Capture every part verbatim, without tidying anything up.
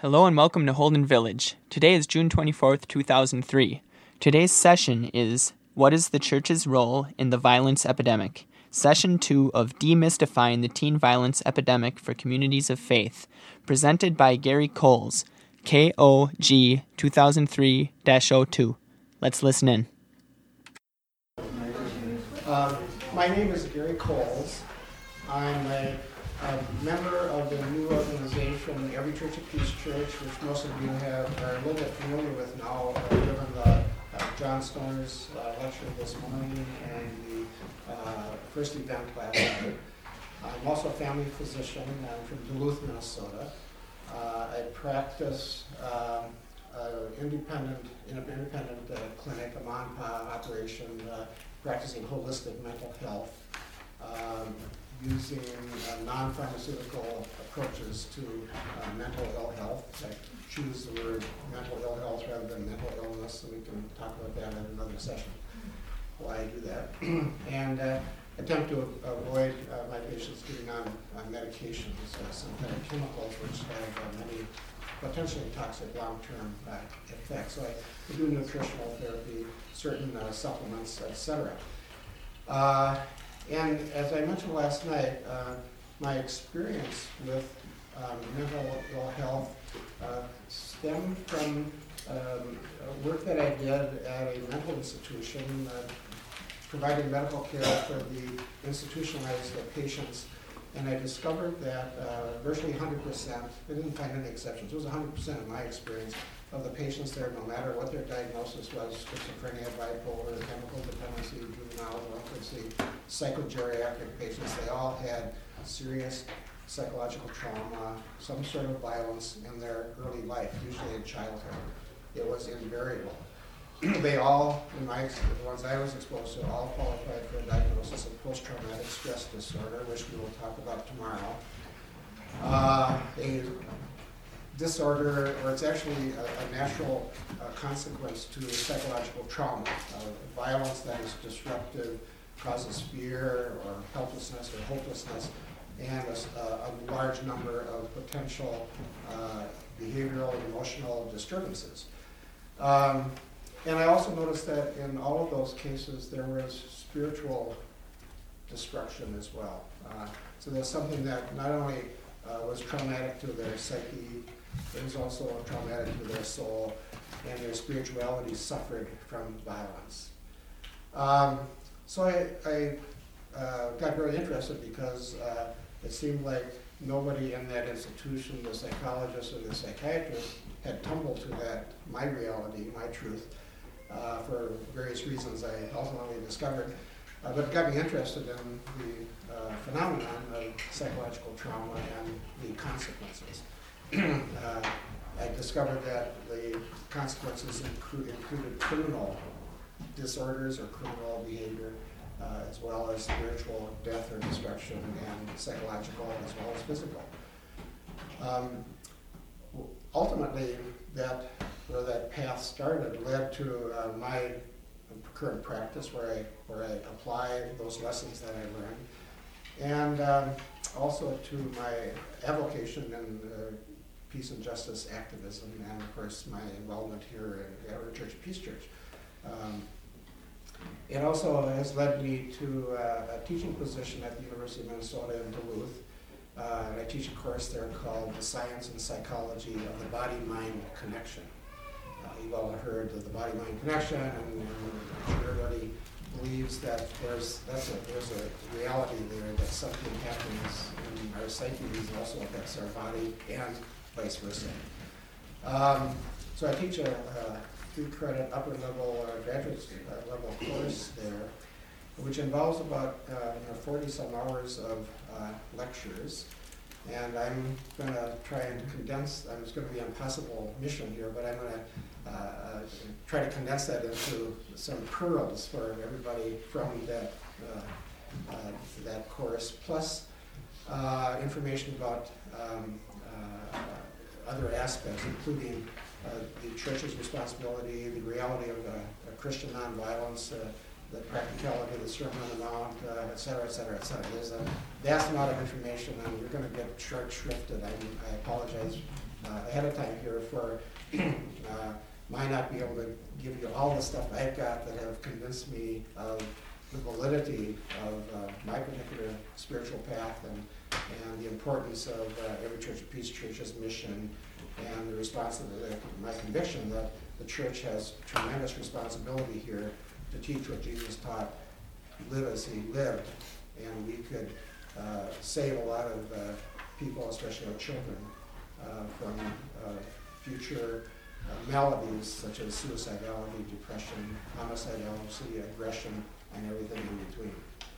Hello and welcome to Holden Village. Today is June twenty-fourth, two thousand three. Today's session is What is the Church's Role in the Violence Epidemic? Session two of Demystifying the Teen Violence Epidemic for Communities of Faith, presented by Gary Coles, K O G two thousand three dash oh two. Let's listen in. Uh, my name is Gary Coles. I'm a, a member of the new organization, Every Church of Peace Church, which most of you have are a little bit familiar with now, uh, given the uh, John Stoner's uh, lecture this morning and the uh, first event last night. I'm also a family physician. I'm from Duluth, Minnesota. Uh, I practice um, uh, independent in an independent uh, clinic, a mom and pop operation, uh, practicing holistic mental health, um, using uh, non-pharmaceutical approaches to uh, mental ill health. I choose the word mental ill health rather than mental illness, and we can talk about that in another session, why I do that. and uh, attempt to avoid uh, my patients getting on, on medications, uh, synthetic chemicals, which have uh, many potentially toxic long-term uh, effects. So I do nutritional therapy, certain uh, supplements, et cetera. Uh, and as I mentioned last night, uh, my experience with um, mental ill health uh, stemmed from um, work that I did at a mental institution, uh, providing medical care for the institutionalized uh, patients. And I discovered that uh, virtually one hundred percent, I didn't find any exceptions, it was one hundred percent in my experience of the patients there, no matter what their diagnosis was, schizophrenia, bipolar, chemical dependency, juvenile delinquency, psychogeriatric patients, they all had serious psychological trauma, some sort of violence in their early life, usually in childhood. It was invariable. They all, in my the ones I was exposed to, all qualified for a diagnosis of post-traumatic stress disorder, which we will talk about tomorrow. Uh, a disorder, or it's actually a, a natural uh, consequence to psychological trauma. Uh, violence that is disruptive causes fear or helplessness or hopelessness, and a, a large number of potential uh, behavioral and emotional disturbances. Um, And I also noticed that in all of those cases, there was spiritual destruction as well. Uh, so there's something that not only uh, was traumatic to their psyche, it was also traumatic to their soul, and their spirituality suffered from violence. Um, so I, I uh, got very interested because uh, it seemed like nobody in that institution, the psychologist or the psychiatrist, had tumbled to that, my reality, my truth. Uh, for various reasons I ultimately discovered, uh, but it got me interested in the uh, phenomenon of psychological trauma and the consequences. uh, I discovered that the consequences include, included criminal disorders or criminal behavior, uh, as well as spiritual death or destruction, and psychological as well as physical. Um, ultimately, that where that path started led to uh, my current practice, where I where I apply those lessons that I learned, and um, also to my avocation in uh, peace and justice activism, and of course my involvement here at Every Church of Peace Church. Um, it also has led me to uh, a teaching position at the University of Minnesota in Duluth. Uh, and I teach a course there called The Science and Psychology of the Body-Mind Connection. Uh, you've all heard of the body-mind connection, and, and everybody believes that there's that's a, there's a reality there, that something happens in our psyche that also affects our body, and vice versa. Um, so I teach a, a three-credit upper-level uh, graduate uh, level course there, which involves about uh, you know, forty some hours of uh, lectures. And I'm going to try and condense, um, it's going to be an impossible mission here, but I'm going to uh, uh, try to condense that into some pearls for everybody from that, uh, uh, that course, plus uh, information about um, uh, other aspects, including uh, the church's responsibility, the reality of uh, Christian nonviolence, uh, the practicality of the Sermon on the Mount, uh, et cetera, et cetera, et cetera. There's a vast amount of information, and you're going to get short shrifted. I, I apologize uh, ahead of time here for uh, might not be able to give you all the stuff I've got that have convinced me of the validity of uh, my particular spiritual path and, and the importance of uh, Every Church of Peace Church's mission and the responsibility, my conviction that the church has tremendous responsibility here to teach what Jesus taught, live as he lived, and we could uh, save a lot of uh, people, especially our children, uh, from uh, future uh, maladies such as suicidality, depression, homicidality, aggression, and everything in between.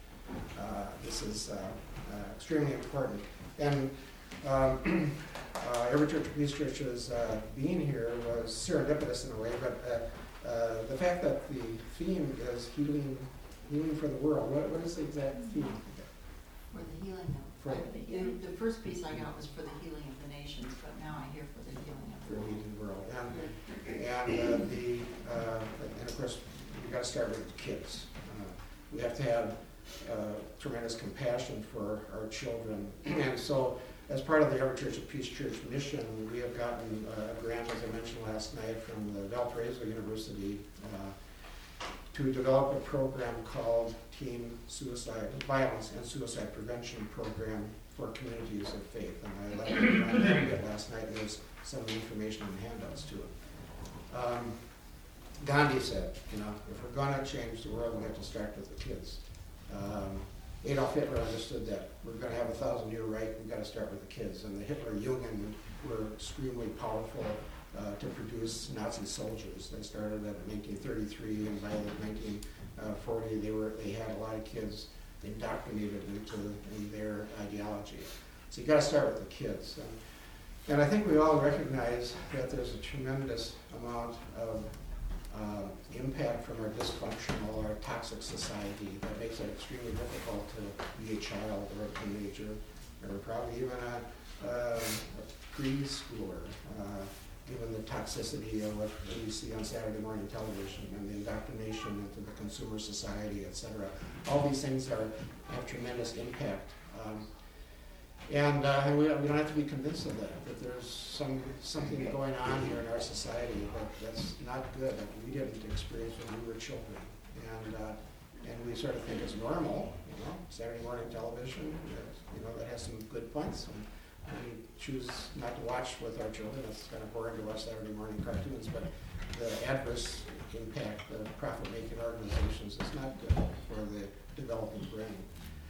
Uh, this is uh, uh, extremely important. And um, uh, Every Church of Peace Church's uh, being here was serendipitous in a way, but uh, uh, the fact that the theme is healing, healing for the world. What, what is the exact theme? For the healing of For the, the first piece I got was for the healing of the nations, but now I hear for the healing of for the world. healing the world. And, and uh, the uh, and of course you've got to start with the kids. Uh, we have to have uh, tremendous compassion for our children, and so as part of the Every Church of Peace Church mission, we have gotten a grant, as I mentioned last night, from the Valparaiso University uh, to develop a program called Teen Suicide Violence and Suicide Prevention Program for Communities of Faith. And I let you know that last night. There's some information in the handouts to it. Um, Gandhi said, you know, if we're going to change the world, we have to start with the kids. Um, Adolf Hitler understood that. We're going to have a thousand-year Reich, we've got to start with the kids. And the Hitler-Jugend were extremely powerful uh, to produce Nazi soldiers. They started in nineteen thirty-three, and by nineteen forty, they were they had a lot of kids indoctrinated into in their ideology. So you got to start with the kids. And, and I think we all recognize that there's a tremendous amount of Uh, impact from our dysfunctional or toxic society that makes it extremely difficult to be a child or a teenager or probably even a, uh, a preschooler, uh, given the toxicity of what we see on Saturday morning television and the indoctrination into the consumer society, et cetera. All these things are, have tremendous impact. Um, And, uh, and we, we don't have to be convinced of that, that there's some something going on here in our society that, that's not good, that we didn't experience when we were children. And uh, and we sort of think it's normal, you know, Saturday morning television, you know, that has some good points. And we choose not to watch with our children. It's kind of boring to watch Saturday morning cartoons, but the adverse impact of profit-making organizations is not good for the developing brain.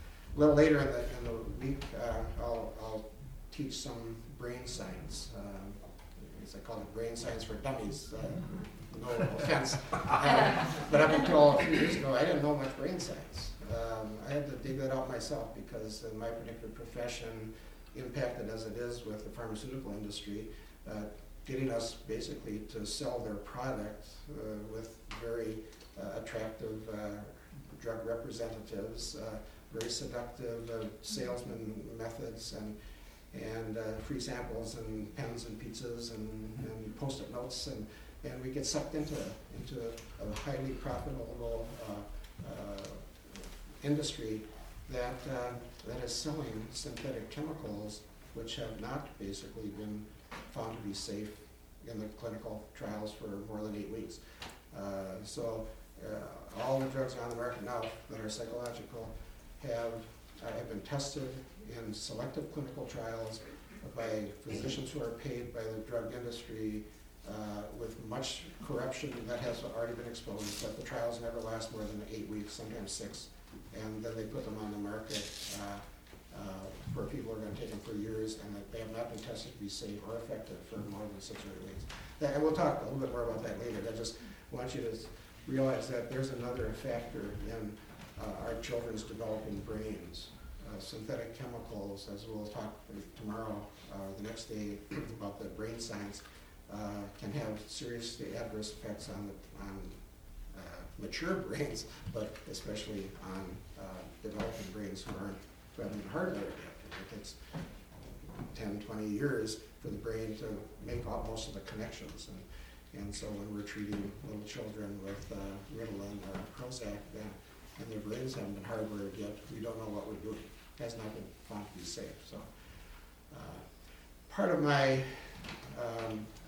A little later in the, in the week, uh, I'll, I'll teach some brain science. Um, as I call it, brain science for dummies. Uh, no offense. Uh, but up until a few years ago, I didn't know much brain science. Um, I had to dig that out myself because in my particular profession, impacted as it is with the pharmaceutical industry, uh, getting us basically to sell their product uh, with very uh, attractive uh, drug representatives, uh, very seductive uh, salesman methods, and and uh, free samples and pens and pizzas and, and post-it notes, and, and we get sucked into into a highly profitable uh, uh, industry that uh, that is selling synthetic chemicals which have not basically been found to be safe in the clinical trials for more than eight weeks. Uh, so uh, all the drugs on the market now that are psychological have uh, have been tested in selective clinical trials by physicians who are paid by the drug industry uh, with much corruption that has already been exposed, but the trials never last more than eight weeks, sometimes six, and then they put them on the market uh, uh, for people who are going to take them for years, and that they have not been tested to be safe or effective for more than six or eight weeks. That, and we'll talk a little bit more about that later. I just want you to realize that there's another factor in Uh, our children's developing brains. Uh, synthetic chemicals, as we'll talk tomorrow, uh, the next day about the brain science, uh, can have serious adverse effects on, the, on uh, mature brains, but especially on uh, developing brains who aren't who haven't been hardwired yet. It takes ten, twenty years for the brain to make all, most of the connections. And, and so when we're treating little children with uh, Ritalin or Prozac, then and their brains haven't been hardwired yet, we don't know what we're doing. It has not been found to be safe. So uh, part of my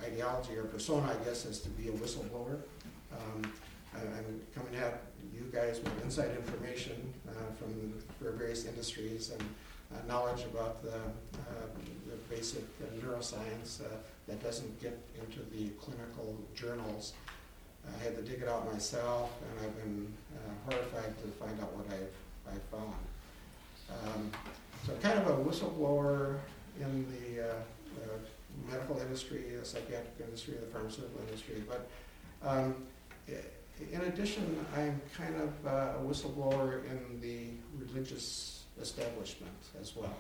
ideology or persona, I guess, is to be a whistleblower. Um, I, I'm coming at you guys with inside information uh, from the various industries and uh, knowledge about the, uh, the basic uh, neuroscience uh, that doesn't get into the clinical journals. I had to dig it out myself, and I've been uh, horrified to find out what I've, I've found. Um, so kind of a whistleblower in the uh, uh, medical industry, the psychiatric industry, the pharmaceutical industry. But um, in addition, I'm kind of uh, a whistleblower in the religious establishment as well.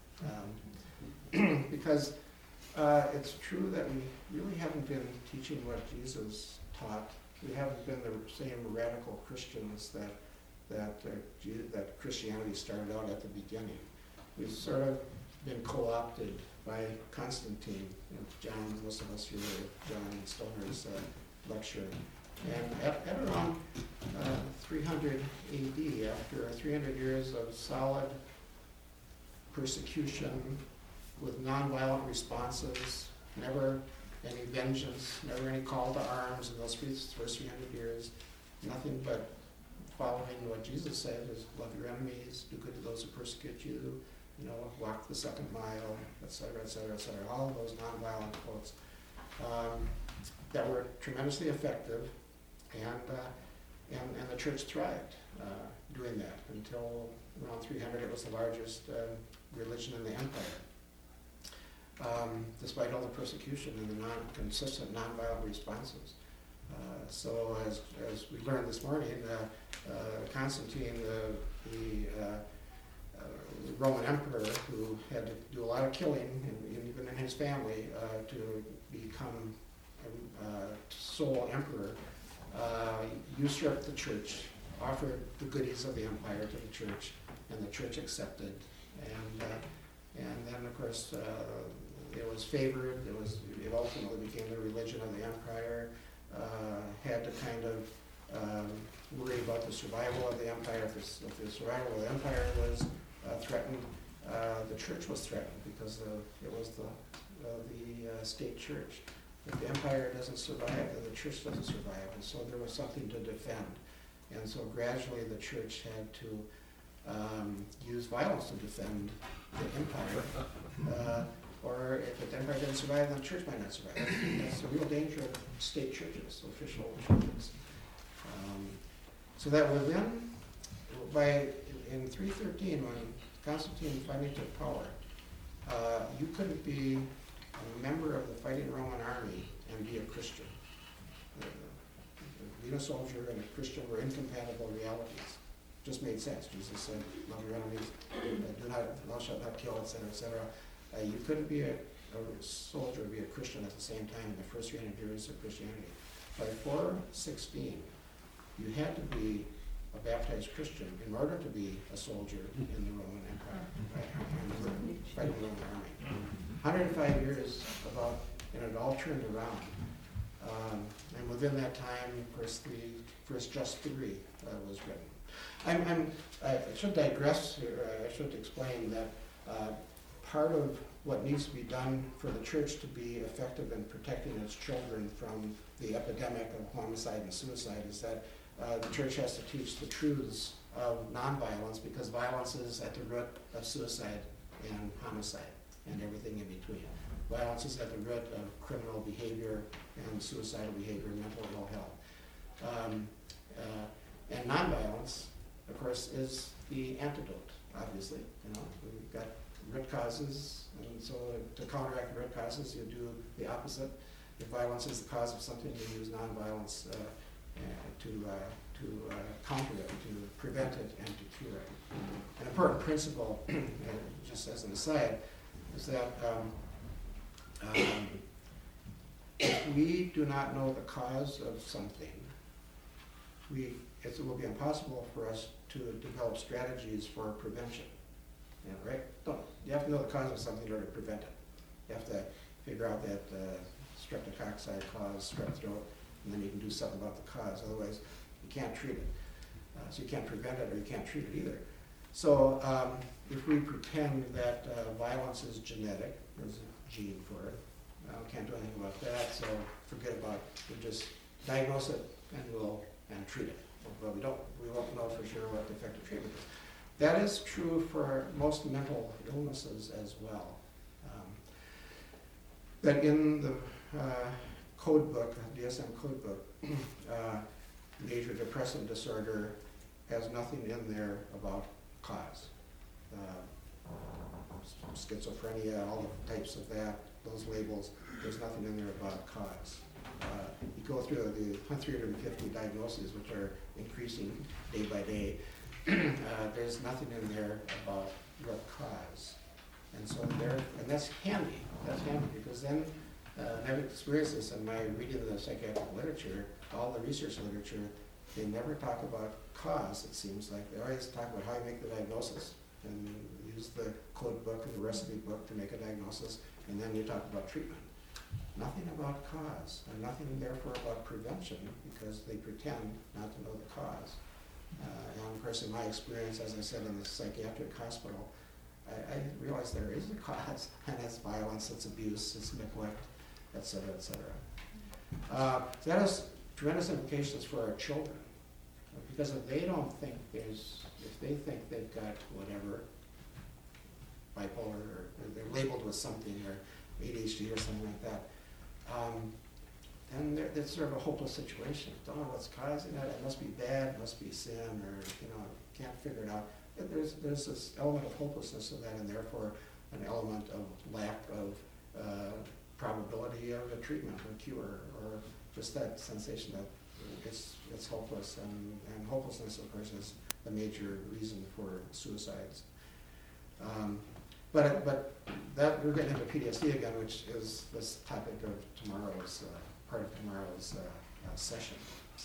Um, because uh, it's true that we really haven't been teaching what Jesus taught. We haven't been the same radical Christians that that uh, Je- that Christianity started out at the beginning. We've sort of been co-opted by Constantine. You know, John, most of us here were John Stoner's uh, lecture. And at, at around uh, three hundred A D, after three hundred years of solid persecution with nonviolent responses, never any vengeance, never any call to arms in those first three hundred years, nothing but following what Jesus said is love your enemies, do good to those who persecute you, you know, walk the second mile, et cetera, et cetera, et cetera. All of those nonviolent quotes um, that were tremendously effective, and uh, and, and the church thrived uh, doing that until around three hundred. It was the largest uh, religion in the empire. Um, despite all the persecution and the non consistent nonviolent responses. Uh, so as, as we learned this morning, uh, uh, Constantine, the, the, uh, uh, the Roman emperor, who had to do a lot of killing, and even in his family, uh, to become uh, sole emperor, uh, usurped the church, offered the goodies of the empire to the church, and the church accepted. And uh, and then, of course, uh, it was favored. It was. It ultimately became the religion of the empire. Uh, had to kind of um, worry about the survival of the empire. If, if the survival of the empire was uh, threatened, uh, the church was threatened because uh, it was the uh, the uh, state church. If the empire doesn't survive, then the church doesn't survive, and so there was something to defend. And so gradually, the church had to um, use violence to defend the empire. Uh, Or if the empire didn't survive, then the church might not survive. That's the real danger of state churches, official churches. Um, so that within, by in three thirteen, when Constantine finally took power, uh, you couldn't be a member of the fighting Roman army and be a Christian. Uh, being a soldier and a Christian were incompatible realities. Just made sense. Jesus said, "Love your enemies, uh, do not, thou shalt not kill," et cetera, et cetera. Uh, you couldn't be a, a soldier or be a Christian at the same time in the first three hundred years of Christianity. By four sixteen, you had to be a baptized Christian in order to be a soldier in the Roman Empire, right? And the fighting Roman army. one hundred five years about, and it all turned around. Um, and within that time, of course, the first just degree uh, was written. I'm, I'm, I should digress here. I should explain that uh, part of what needs to be done for the church to be effective in protecting its children from the epidemic of homicide and suicide is that uh, the church has to teach the truths of nonviolence, because violence is at the root of suicide and homicide and everything in between. Violence is at the root of criminal behavior and suicidal behavior and mental ill health. Um, uh, and nonviolence, of course, is the antidote, obviously. You know, we've got root causes, and so to counteract root causes, you do the opposite. If violence is the cause of something, you use nonviolence uh, uh, to uh, to uh, counter it, to prevent it, and to cure it. An important principle, uh, just as an aside, is that um, um, if we do not know the cause of something, we it will be impossible for us to develop strategies for prevention. Yeah, right? Don't. You have to know the cause of something in order to prevent it. You have to figure out that uh, streptococci cause strep throat, and then you can do something about the cause. Otherwise, you can't treat it. Uh, so you can't prevent it, or you can't treat it either. So um, if we pretend that uh, violence is genetic, there's a gene for it, uh, can't do anything about that, so forget about it. We just diagnose it and we'll, and treat it. But we don't, we won't know for sure what the effective treatment is. That is true for most mental illnesses as well. Um, that in the uh, code book, D S M code book, uh, major depressive disorder has nothing in there about cause. Uh, schizophrenia, all the types of that, those labels, there's nothing in there about cause. Uh, you go through the three hundred fifty diagnoses, which are increasing day by day, uh, there's nothing in there about what cause. And so there, and that's handy, that's handy, because then, uh, and I've experienced this in my reading of the psychiatric literature, all the research literature, they never talk about cause, it seems like. They always talk about how you make the diagnosis, and use the code book and the recipe book to make a diagnosis, and then you talk about treatment. Nothing about cause, and nothing therefore about prevention, because they pretend not to know the cause. Uh, and of course, in my experience, as I said, in the psychiatric hospital, I, I realized there is a cause, and it's violence, it's abuse, it's neglect, et cetera, et cetera. Uh, that has tremendous implications for our children, because if they don't think there's, if they think they've got whatever, bipolar, or, or they're labeled with something, or A D H D or something like that, um, then it's sort of a hopeless situation. Don't know what's causing it. It must be bad. It must be sin, or you know, can't figure it out. But there's there's this element of hopelessness of that, and therefore an element of lack of uh, probability of a treatment or cure, or just that sensation that it's it's hopeless, and, and hopelessness, of course, is the major reason for suicides. Um, But, but that, we're getting into P T S D again, which is this topic of tomorrow's, uh, part of tomorrow's uh, uh, session.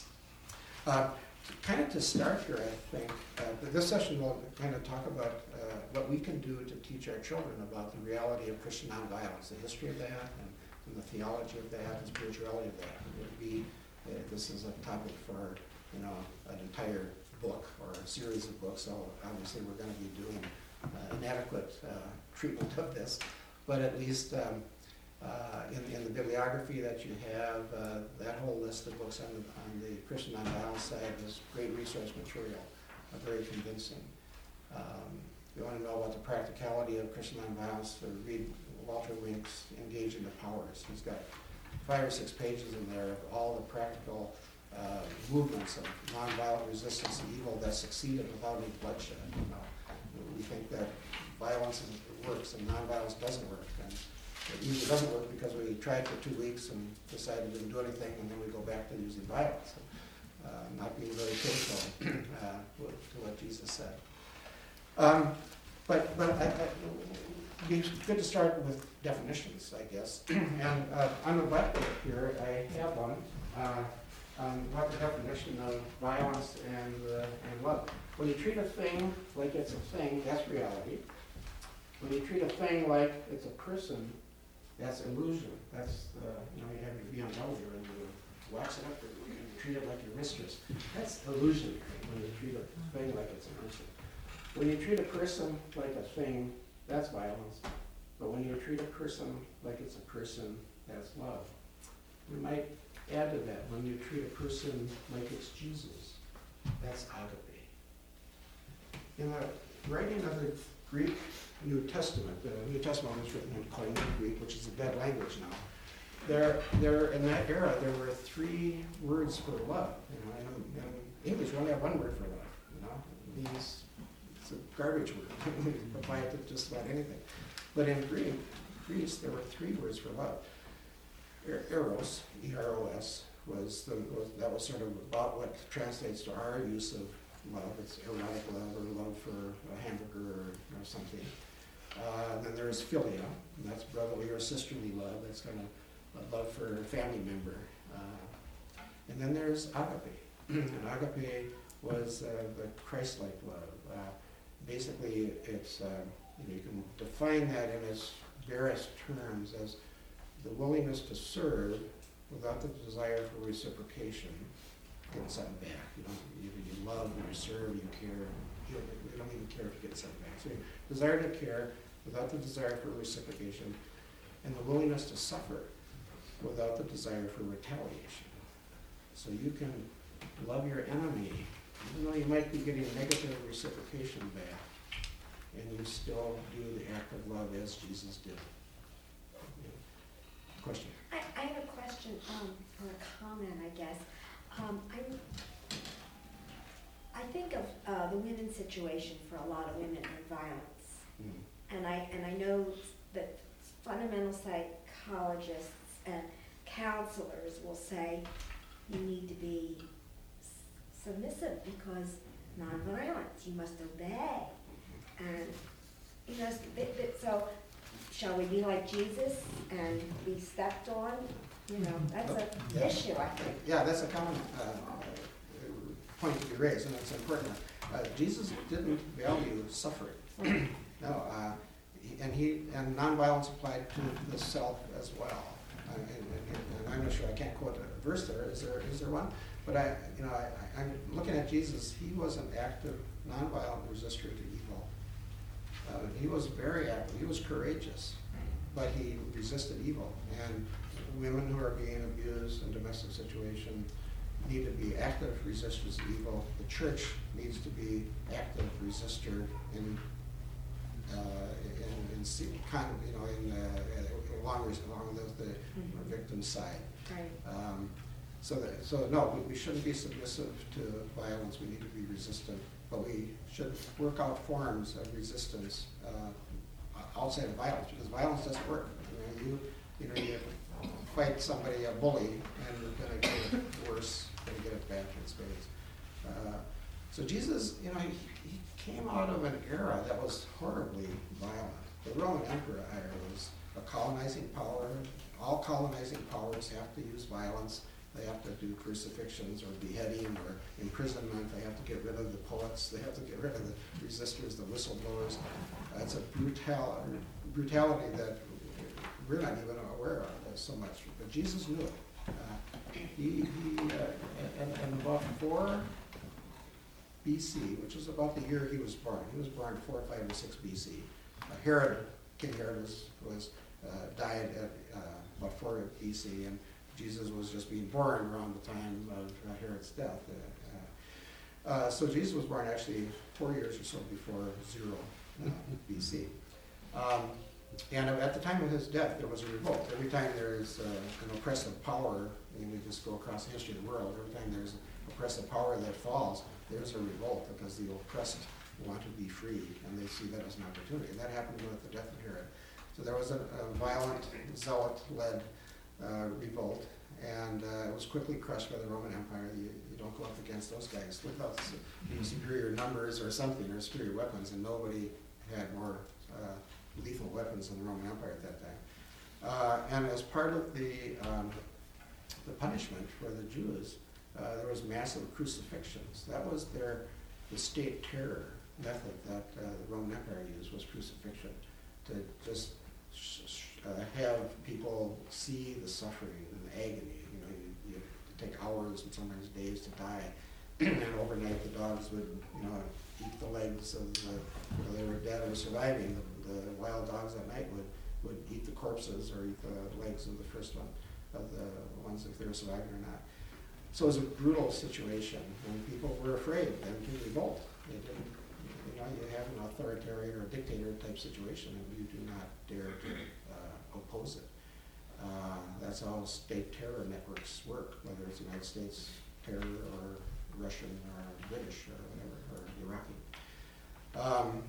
Uh, kind of to start here, I think, uh, this session will kind of talk about uh, what we can do to teach our children about the reality of Christian nonviolence, the history of that, and, and the theology of that, and spirituality of that. It would be, uh, this is a topic for, you know, an entire book or a series of books, so obviously we're going to be doing Uh, inadequate uh, treatment of this, but at least um, uh, in, in the bibliography that you have, uh, that whole list of books on the, on the Christian nonviolence side is great resource material, uh, very convincing. Um, if you want to know about the practicality of Christian nonviolence, uh, read Walter Wink's Engaging the Powers. He's got five or six pages in there of all the practical uh, movements of nonviolent resistance to evil that succeeded without any bloodshed. You know. We think that violence works and nonviolence doesn't work. And it usually doesn't work because we tried for two weeks and decided we didn't do anything, and then we go back to using violence. Uh, not being very faithful uh, to what Jesus said. Um, but but I, I, it'd be good to start with definitions, I guess. And uh, on the blackboard here, I have one uh, on what the definition of violence and, uh, and love. When you treat a thing like it's a thing, that's reality. When you treat a thing like it's a person, that's illusion. That's, uh, you know, you have your B M W and you wax it up and you treat it like your mistress. That's illusion when you treat a thing like it's a person. When you treat a person like a thing, that's violence. But when you treat a person like it's a person, that's love. We might add to that, when you treat a person like it's Jesus, that's agape. In the writing of the Greek New Testament, the New Testament was written in Koine Greek, which is a dead language now. There, there, in that era, there were three words for love. You know, in, in English, we only have one word for love. You know, these, it's a garbage word. We can apply it to just about anything. But in Greek, Greece, there were three words for love. Eros, E R O S, was the was, that was sort of about what translates to our use of love. It's erotic love, or love for a hamburger, or, or something. Uh, then there's philia, and that's brotherly or sisterly love. That's kind of a love for a family member. Uh, and then there's agape. And agape was uh, the Christ-like love. Uh, basically, it's uh, you know, you can define that in its barest terms as the willingness to serve without the desire for reciprocation. Get something back. You don't. You, you love, you serve, you care. You don't, you don't even care if you get something back. So you desire to care without the desire for reciprocation. and the willingness to suffer without the desire for retaliation. So you can love your enemy, even though you might be getting negative reciprocation back, and you still do the act of love as Jesus did. Yeah. Question? I, I have a question, um, or a comment, I guess. Um, I'm, I think of uh, the women's situation for a lot of women in violence, Mm. and I and I know that fundamental psychologists and counselors will say you need to be s- submissive because nonviolence, you must obey, and you know, th- th- so shall we be like Jesus and be stepped on? You know, that's an Yeah. issue, I think. Yeah, that's a common uh, point to be raised, and it's important. Uh, Jesus didn't value suffering. No, uh, he- and he and nonviolence applied to the self as well. Uh, and, and, and I'm not sure, I can't quote a verse there. Is there is there one? But I, you know, I, I'm looking at Jesus. He was an active, nonviolent resistor to evil. Uh, he was very active. He was courageous, but he resisted evil. And women who are being abused in domestic situation need to be active resistors of evil. The church needs to be active resistor in, uh, in, in see, kind of, you know, in uh, along along the, the Mhm. victim's side. Right. Um, so that, so no, we, we shouldn't be submissive to violence. We need to be resistant, but we should work out forms of resistance uh, outside of violence, because violence doesn't work. You know, you, you know, you fight somebody, a bully, and you're going to get it worse, going to get it back in spades. Uh, so Jesus, you know, he, he came out of an era that was horribly violent. The Roman Empire was a colonizing power. All colonizing powers have to use violence. They have to do crucifixions or beheading or imprisonment. They have to get rid of the poets. They have to get rid of the resistors, the whistleblowers. Uh, it's a brutal, brutality that we're not even aware of so much, but Jesus knew it. Uh, he, he uh, and, and about four B C, which is about the year he was born. He was born four, five, or six B C. Uh, Herod, King Herod was, was uh, died at uh, about four B C, and Jesus was just being born around the time of uh, Herod's death. Uh, uh, so Jesus was born actually four years or so before zero uh, B C. Um, And at the time of his death, there was a revolt. Every time there's uh, an oppressive power, and we just go across the history of the world, every time there's an oppressive power that falls, there's a revolt because the oppressed want to be free, and they see that as an opportunity. And that happened with the death of Herod. So there was a, a violent, zealot-led uh, revolt, and uh, it was quickly crushed by the Roman Empire. You, you don't go up against those guys without you know, superior numbers or something, or superior weapons, and nobody had more uh, lethal weapons in the Roman Empire at that time. Uh, and as part of the, um, the punishment for the Jews, uh, there was massive crucifixions. That was their the state terror method that uh, the Roman Empire used, was crucifixion, to just sh sh uh, have people see the suffering and the agony. You know, you, you take hours and sometimes days to die, and overnight the dogs would, you know, eat the legs of the, whether they were dead or surviving. The, the wild dogs at night would, would eat the corpses or eat the legs of the first one, of the ones if they were surviving or not. So it was a brutal situation, and people were afraid then to revolt. They didn't, you know, you have an authoritarian or dictator type situation, and you do not dare to uh, oppose it. Uh, that's how state terror networks work, whether it's United States terror or Russian or British or whatever, or Iraqi. Um,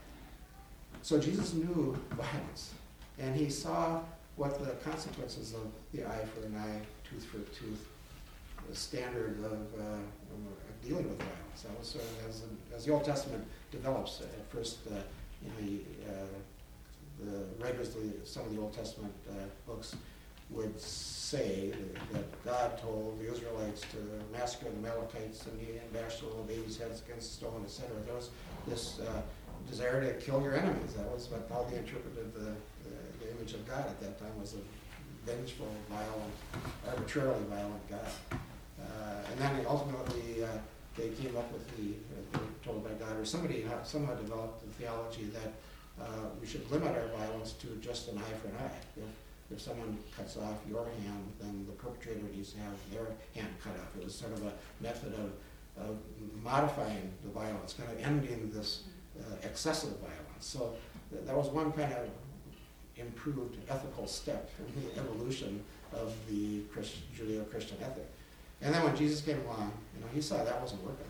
so Jesus knew violence, and he saw what the consequences of the eye for an eye, tooth for a tooth, the standard of, uh, of dealing with violence. That was sort of as, as the Old Testament develops. At first, uh, you know, the, uh, the writers of the, some of the Old Testament uh, books would say that God told the Israelites to massacre the Amalekites, and he bashed all the babies' heads against the stone, et cetera. There was this uh, desire to kill your enemies. That was what, how they interpreted the, the, the image of God at that time, was a vengeful, violent, arbitrarily violent God. Uh, and then ultimately uh, they came up with the, uh, they were told by God, or somebody somehow developed the theology that uh, we should limit our violence to just an eye for an eye. If, if someone cuts off your hand, then the perpetrator needs to have their hand cut off. It was sort of a method of, of modifying the violence, kind of ending this uh, excessive violence. So th- that was one kind of improved ethical step in the evolution of the Christ- Judeo-Christian ethic. And then when Jesus came along, you know, he saw that wasn't working.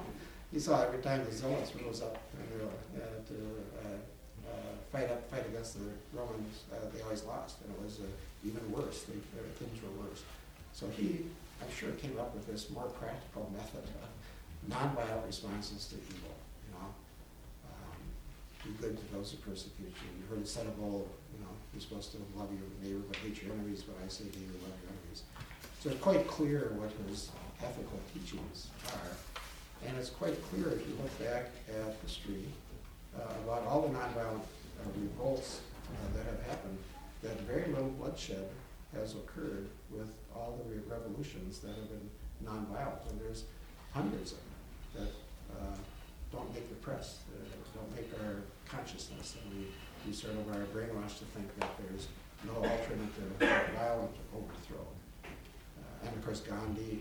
He saw every time the Zealots rose up and they were, uh, to uh, uh, fight up, fight against the Romans, uh, they always lost, and it was uh, even worse. They, uh, things were worse. So he, I'm sure, came up with this more practical method of nonviolent responses to evil. You know, um, do good to those who persecute you. You heard it said of old, you know, you're supposed to love your neighbor but hate your enemies. But I say to you, love your enemies. So it's quite clear what his ethical teachings are. And it's quite clear if you look back at history uh, about all the nonviolent uh, revolts uh, that have happened, that very little bloodshed has occurred with all the re- revolutions that have been nonviolent. And there's hundreds of them that uh, don't make the press, uh, don't make our consciousness, and we, we sort of are brainwashed to think that there's no alternative violent overthrow. Uh, and of course Gandhi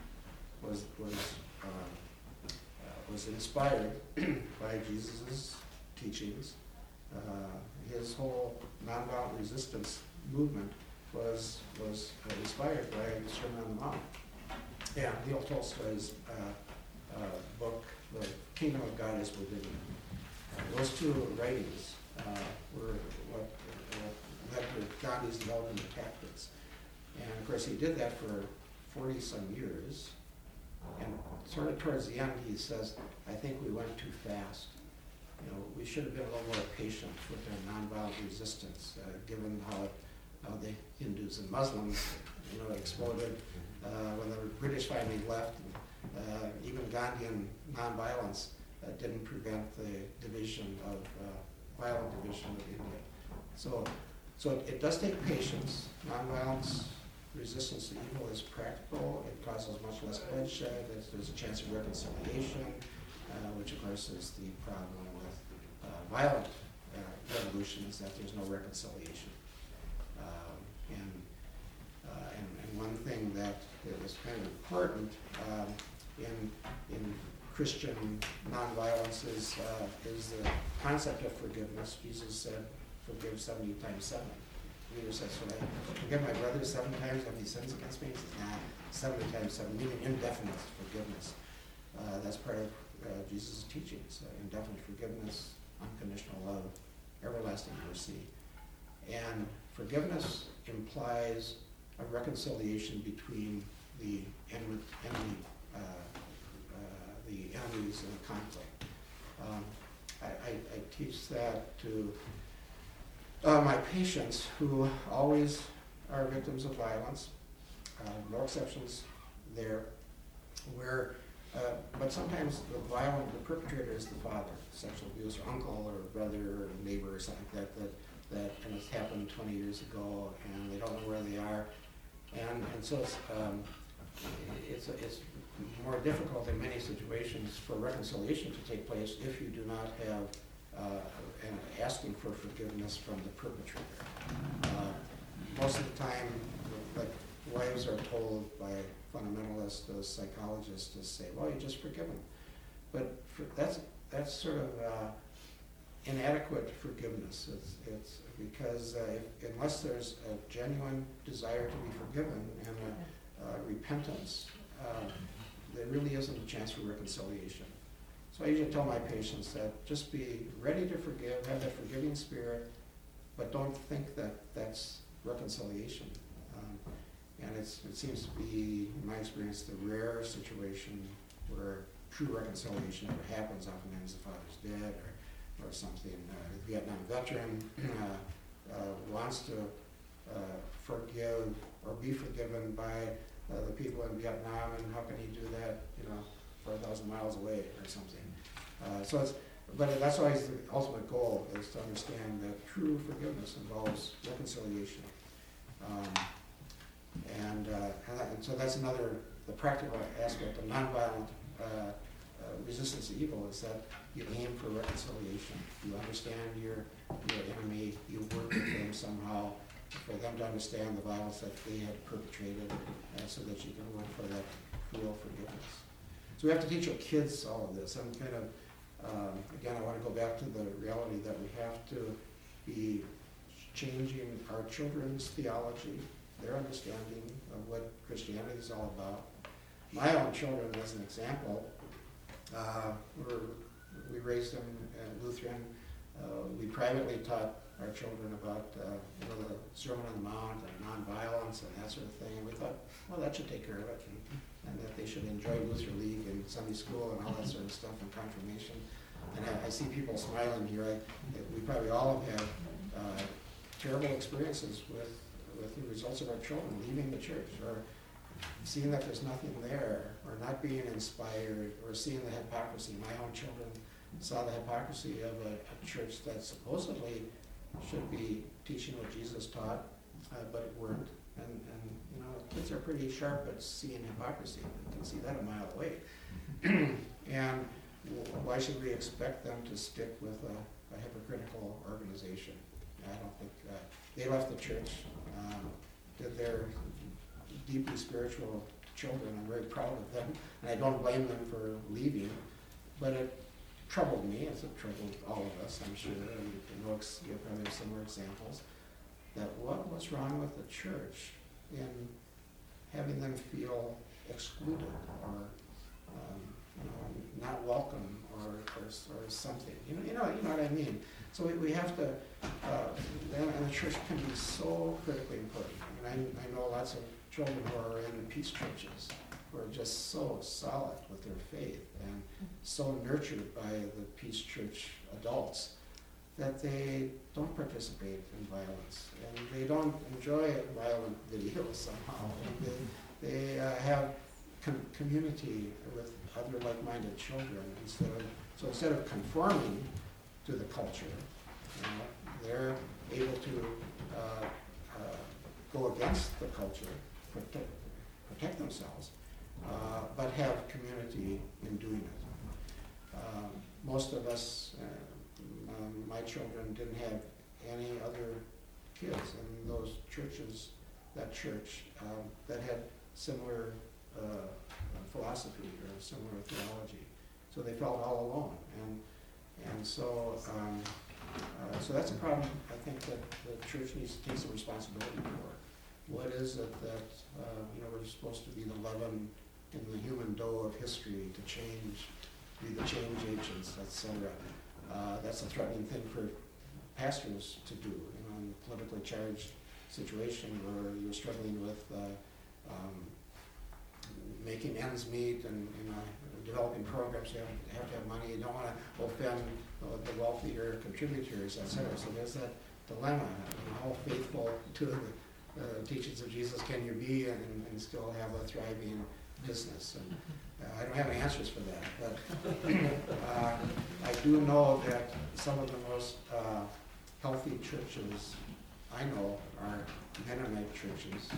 was, was uh, Uh, was inspired by Jesus' teachings. Uh, his whole nonviolent resistance movement was was uh, inspired by the Sermon on the Mount. Yeah, Leo Tolstoy's uh, uh, book, The Kingdom of God is Within You. Uh, those two writings uh, were what uh, led to Gandhi's development of tactics. And of course he did that for forty some years. And sort of towards the end, he says, I think we went too fast. You know, we should have been a little more patient with their nonviolent resistance, uh, given how, how the Hindus and Muslims, you know, exploded uh, when the British finally left. Uh, even Gandhian nonviolence uh, didn't prevent the division of, uh, violent division of India. So, so it, it does take patience. Nonviolence resistance to evil is practical. It causes much less bloodshed. There's, there's a chance of reconciliation, uh, which of course is the problem with uh, violent uh, revolutions, that there's no reconciliation. Um, and, uh, and and one thing that is kind of important um, in in Christian nonviolence is uh, is the concept of forgiveness. Jesus said, "Forgive seventy times seven." Peter says, should I forgive my brother seven times if he sins against me? He says, nah, seventy times seven, meaning indefinite forgiveness. Uh, that's part of uh, Jesus' teachings, uh, indefinite forgiveness, unconditional love, everlasting mercy. And forgiveness implies a reconciliation between the enemy, enemy uh, uh, the enemies in the conflict. Um, I, I, I teach that to Uh, my patients who always are victims of violence, uh, no exceptions there, where, uh, but sometimes the violent, the perpetrator is the father, sexual abuse, or uncle, or brother, or neighbor, or something like that, that, that, and it's happened twenty years ago, and they don't know where they are, and, and so it's, um, it's, it's more difficult in many situations for reconciliation to take place if you do not have Uh, and asking for forgiveness from the perpetrator. Uh, most of the time, like, wives are told by fundamentalists, uh, psychologists, to say, well, you just forgive him. But for, that's that's sort of uh, inadequate forgiveness. It's, it's because uh, if, unless there's a genuine desire to be forgiven and a, uh, repentance, uh, there really isn't a chance for reconciliation. So I usually tell my patients that just be ready to forgive, have that forgiving spirit, but don't think that that's reconciliation. Um, and it's, it seems to be, in my experience, the rare situation where true reconciliation ever happens. Oftentimes the father's dead or, or something. Uh, a Vietnam veteran uh, uh, wants to uh, forgive or be forgiven by uh, the people in Vietnam, and how can he do that, you know, four thousand miles away or something. Uh, so it's, but that's always the ultimate goal, is to understand that true forgiveness involves reconciliation. Um, and, uh, and, that, and so that's another, the practical aspect of nonviolent uh, uh, uh, resistance to evil is that you aim for reconciliation. You understand your, your enemy, you work with them somehow for them to understand the violence that they had perpetrated, uh, so that you can work for that real forgiveness. So we have to teach our kids all of this. I'm kind of, um, again, I want to go back to the reality that we have to be changing our children's theology, their understanding of what Christianity is all about. My own children, as an example, uh, were, we raised them at Lutheran. Uh, we privately taught our children about uh, you know, the Sermon on the Mount and nonviolence and that sort of thing. And we thought, well, that should take care of it, and, and that they should enjoy Luther League and Sunday school and all that sort of stuff and confirmation. And I, I see people smiling here. I, we probably all have had uh, terrible experiences with, with the results of our children leaving the church, or seeing that there's nothing there, or not being inspired, or seeing the hypocrisy. My own children saw the hypocrisy of a, a church that supposedly should be teaching what Jesus taught, uh, but it weren't. And, and you know, kids are pretty sharp at seeing hypocrisy. You can see that a mile away. And why should we expect them to stick with a, a hypocritical organization? I don't think uh, they left the church, um, did their deeply spiritual children. I'm very proud of them, and I don't blame them for leaving, but it troubled me, as it troubled all of us, I'm sure, and you know, you probably have similar examples, that what was wrong with the church in having them feel excluded, or um, you know, not welcome, or, or, or something, you know, you know, you know what I mean. So we, we have to, uh, and, and the church can be so critically important. I mean, I, I know lots of children who are in the peace churches, who are just so solid with their faith and so nurtured by the peace church adults that they don't participate in violence, and they don't enjoy violent videos somehow. And they they uh, have com- community with other like-minded children instead of, so instead of conforming to the culture, you know, they're able to uh, uh, go against the culture, protect, protect themselves, uh, but have community in doing it. Um, most of us, uh, um, my children didn't have any other kids in those churches, that church, um, that had similar uh, philosophy or similar theology. So they felt all alone. And and so um, uh, so that's a problem I think that the church needs to take some responsibility for. What is it that, uh, you know, we're supposed to be the leaven in the human dough of history to change, be the change agents, et cetera. Uh, that's a threatening thing for pastors to do, you know, in a politically charged situation where you're struggling with uh, um, making ends meet and, you know, developing programs. You have, you have to have money. You don't want to offend uh, the wealthier contributors, et cetera. So there's that dilemma. You know, how faithful to the uh, teachings of Jesus can you be and, and still have a thriving business? And uh, I don't have any answers for that, but uh, I do know that some of the most uh, healthy churches I know are Mennonite churches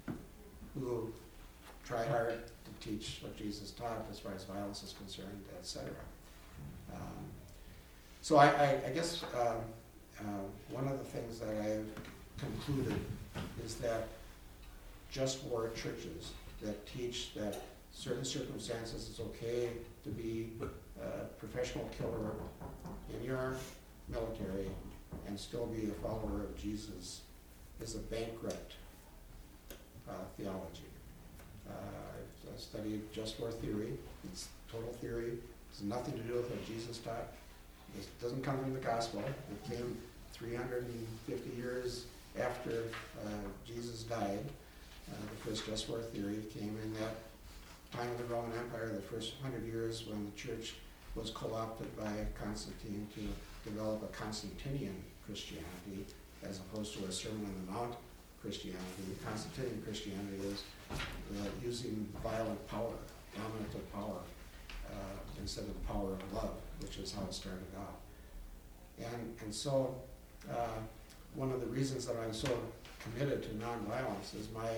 who try hard to teach what Jesus taught as far as violence is concerned, et cetera. Um, so I, I, I guess um, uh, one of the things that I've concluded is that just war churches that teach that certain circumstances it's okay to be a professional killer in your military and still be a follower of Jesus is a bankrupt uh, theology. Uh, I've studied just war theory. It's total theory. It's nothing to do with what Jesus taught. It doesn't come from the gospel. It came three hundred fifty years after uh, Jesus died. Uh, the first just war theory came in that time of the Roman Empire, the first hundred years when the church was co-opted by Constantine to develop a Constantinian Christianity as opposed to a Sermon on the Mount Christianity. Constantinian Christianity is uh, using violent power, dominative power, uh, instead of the power of love, which is how it started out. And, and so uh, one of the reasons that I'm so committed to nonviolence is my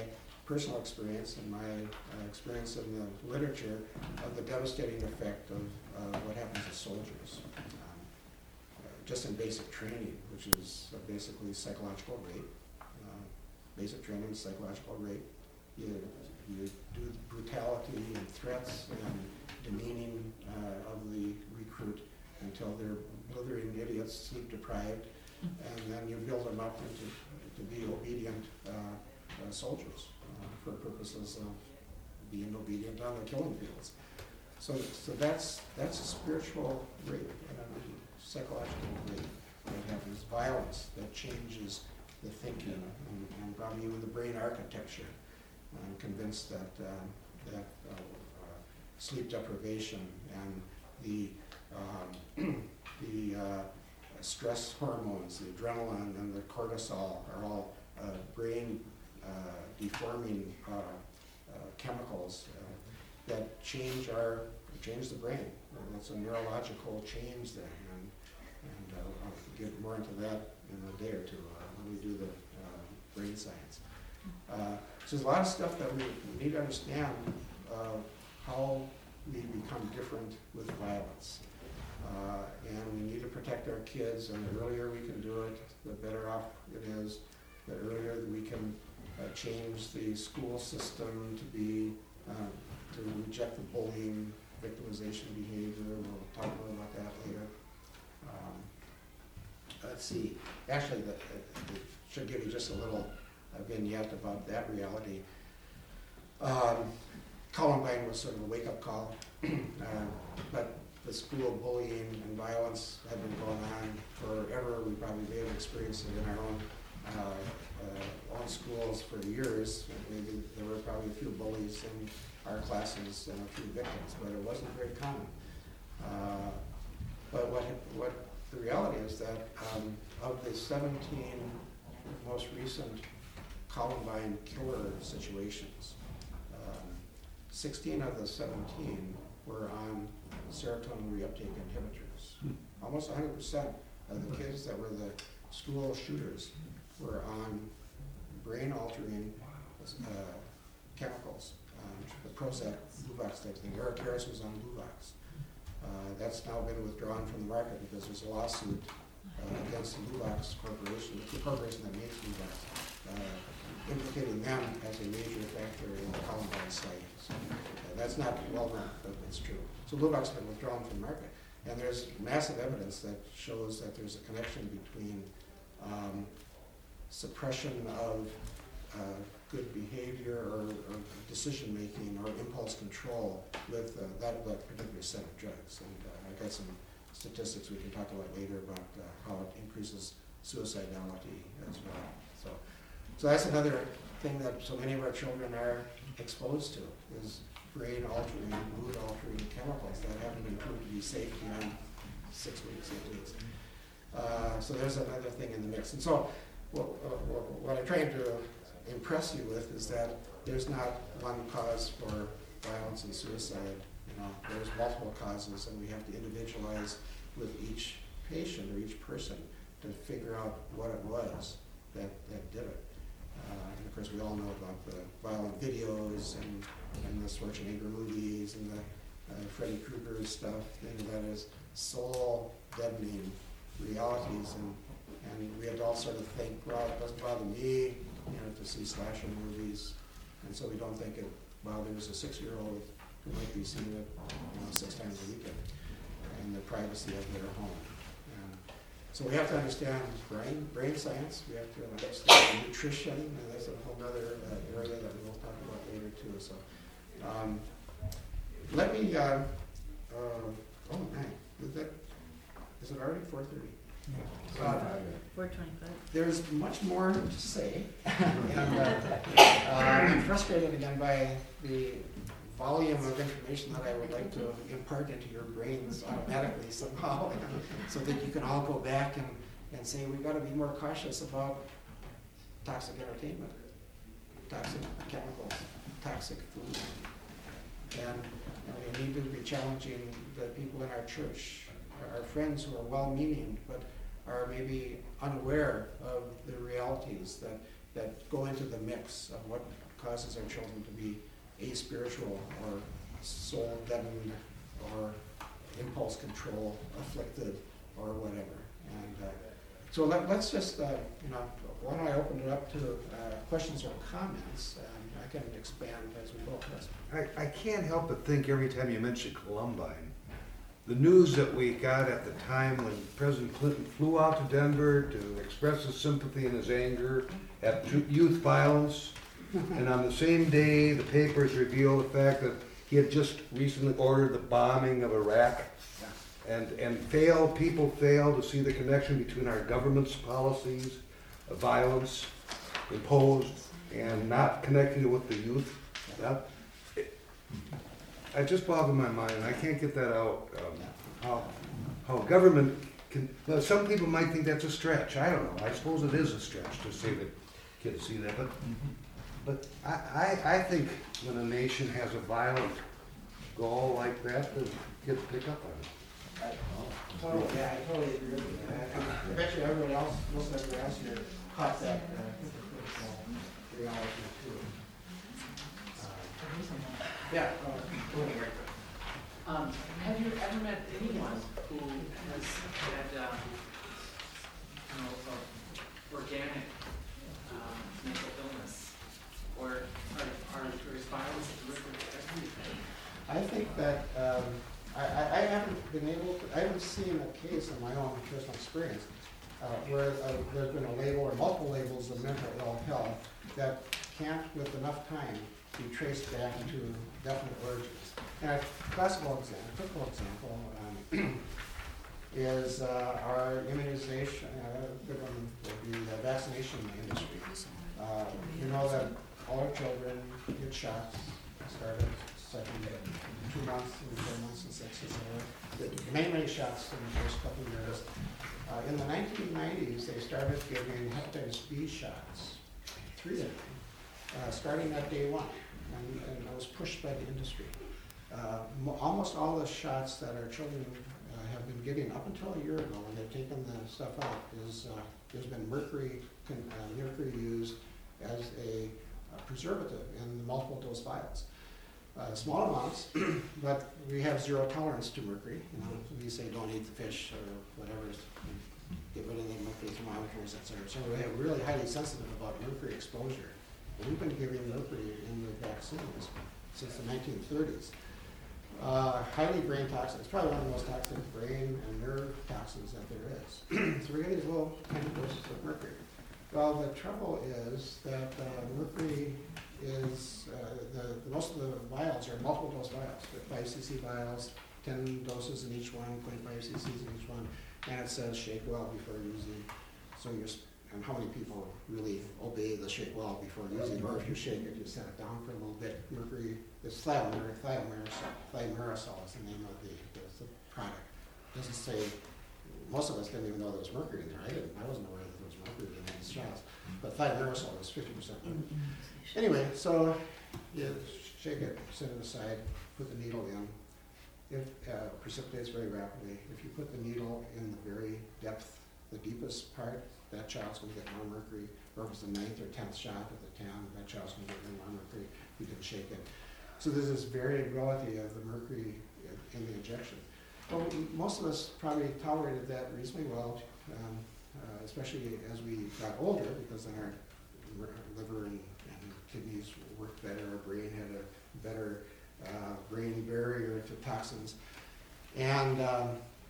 personal experience and my uh, experience in the literature of the devastating effect of uh, what happens to soldiers. Um, uh, just in basic training, which is uh, basically psychological rape. Uh, basic training is psychological rape. You, you do brutality and threats and demeaning uh, of the recruit until they're blithering idiots, sleep deprived, and then you build them up into to be obedient uh, uh, soldiers uh, for purposes of being obedient on the killing fields. So, so that's that's a spiritual rape and a psychological rape that happens, violence that changes the thinking and, and probably even the brain architecture. I'm convinced that um, that uh, uh, sleep deprivation and the um, the uh, stress hormones, the adrenaline and the cortisol, are all uh, brain uh, deforming uh, uh, chemicals uh, that change our change the brain. And that's a neurological change there, and and uh, I'll get more into that in a day or two uh, when we do the uh, brain science. Uh, so there's a lot of stuff that we, we need to understand uh, how we become different with violence. Uh, and we need to protect our kids, and the earlier we can do it, the better off it is. The earlier that we can uh, change the school system to be, uh, to reject the bullying, victimization behavior. We'll talk more about that later. Um, let's see, actually, the, it should give you just a little uh, vignette about that reality. Um, Columbine was sort of a wake-up call, uh, but the school bullying and violence had been going on forever. We probably may have experienced it in our own uh, uh, own schools for years. Maybe there were probably a few bullies in our classes and a few victims, but it wasn't very common. Uh, but what what the reality is that um, of the seventeen most recent Columbine killer situations, um, sixteen of the seventeen were on serotonin reuptake inhibitors. Hmm. Almost one hundred percent of the kids that were the school shooters were on brain-altering uh, chemicals, um, the Prozac, Luvox type thing. Eric Harris was on Luvox. Uh, that's now been withdrawn from the market because there's a lawsuit uh, against the Luvox Corporation, the corporation that makes Luvox, uh, implicating them as a major factor in the Columbine site. So, uh, that's not well known, but it's true. So Luvox has been withdrawn from the market. And there's massive evidence that shows that there's a connection between um, suppression of uh, good behavior or, or decision-making or impulse control with uh, that, that particular set of drugs. And uh, I got some statistics we can talk about later about uh, how it increases suicidality as well. So, so that's another thing that so many of our children are exposed to, is brain-altering, mood-altering chemicals that haven't been proved to be safe beyond six weeks, eight weeks. Uh, so there's another thing in the mix. And so what, what, what I'm trying to impress you with is that there's not one cause for violence and suicide. You know, there's multiple causes, and we have to individualize with each patient or each person to figure out what it was that, that did it. Uh, and of course, we all know about the violent videos and, and the Schwarzenegger movies and the uh, Freddy Krueger stuff, things that is soul-deadening realities. And, and we adults sort of think, well, it doesn't bother me, you know, to see slasher movies. And so we don't think it bothers a six-year-old who might be seeing it, you know, six times a weekend in the privacy of their home. So we have to understand brain, brain science, we have to understand nutrition, and that's a whole other uh, area that we'll talk about later too. So um, let me, uh, uh, oh man, is, that, is it already four thirty? Uh, four twenty-five. There's much more to say, and uh, uh, I'm frustrated again by the volume of information that I would like to impart into your brains automatically somehow, so that you can all go back and, and say, we've got to be more cautious about toxic entertainment, toxic chemicals, toxic food. And, and we need to be challenging the people in our church, our, our friends who are well-meaning, but are maybe unaware of the realities that, that go into the mix of what causes our children to be aspiritual or soul deadened or impulse control afflicted or whatever. And uh, so let, let's just, uh, you know, why don't I open it up to uh, questions or comments, and I can expand as we go. I, I can't help but think every time you mention Columbine, the news that we got at the time when President Clinton flew out to Denver to express his sympathy and his anger at youth violence, and on the same day the papers reveal the fact that he had just recently ordered the bombing of Iraq, and, and failed, people fail to see the connection between our government's policies of violence imposed and not connecting it with the youth. Yeah? It, it just boggles my mind. I can't get that out. Um, how how government can. Well, some people might think that's a stretch. I don't know. I suppose it is a stretch to say that kids see that, but but I, I I think when a nation has a violent goal like that, the kids pick up on it. I, totally, yeah, I totally agree with you. I, I bet you everyone else, most everyone else here caught that uh, hypocritical reality too. Uh, yeah. Uh, go ahead. Um, have you ever met anyone who has had, uh, you know, uh, organic um, mental illness, or are, are is violence at the root of everything? I think that um, I, I, I haven't been able to, I haven't seen a case in my own personal experience uh, where uh, there's been a label or multiple labels of mental ill health that can't, with enough time, be traced back to definite origins. And a classical example, a typical example um, is uh, our immunization, uh, good one would be the vaccination industry. Uh, you know that all our children get shots, started second, two months, and four months, and six, and seven. Many, many shots in the first couple of years. Uh, in the nineteen nineties, they started giving hepatitis B shots, three of them, uh, starting at day one, and, and it was pushed by the industry. Uh, mo- almost all the shots that our children uh, have been getting up until a year ago, when they've taken the stuff out, is uh, there's been mercury, con- uh, mercury used as a uh, preservative in multiple dose vials. Uh, small amounts, but we have zero tolerance to mercury. You know, we say don't eat the fish or whatever, get rid of the mercury thermometers, et cetera. So we have really highly sensitive about mercury exposure. And we've been giving mercury in the vaccines since the nineteen thirties. Uh, highly brain toxic. It's probably one of the most toxic brain and nerve toxins that there is. So we're getting these little tiny doses of mercury. Well, the trouble is that uh, mercury is, uh, the, the most of the vials are multiple dose vials. They're five c c vials, ten doses in each one, twenty-five c c's in each one, and it says shake well before using. So you're, and how many people really obey the shake well before using, or if you shake it, you set it down for a little bit. Mercury, it's thiomyr, thiomyrosol, thiomyrosol is the name of the, the, the product. It doesn't say, most of us didn't even know there was mercury in there. I didn't, I wasn't aware that there was mercury in these shots, but thiomyrosol is fifty percent mercury. Anyway, so you shake it, set it aside, put the needle in. It uh, precipitates very rapidly. If you put the needle in the very depth, the deepest part, that child's going to get more mercury. Or if it's the ninth or tenth shot at the ten, that child's going to get more mercury. You can shake it. So there's this variability of the mercury in the injection. Well, most of us probably tolerated that reasonably well, um, uh, especially as we got older, because then our liver and, and kidneys worked better, our brain had a better uh, brain barrier to toxins. And um,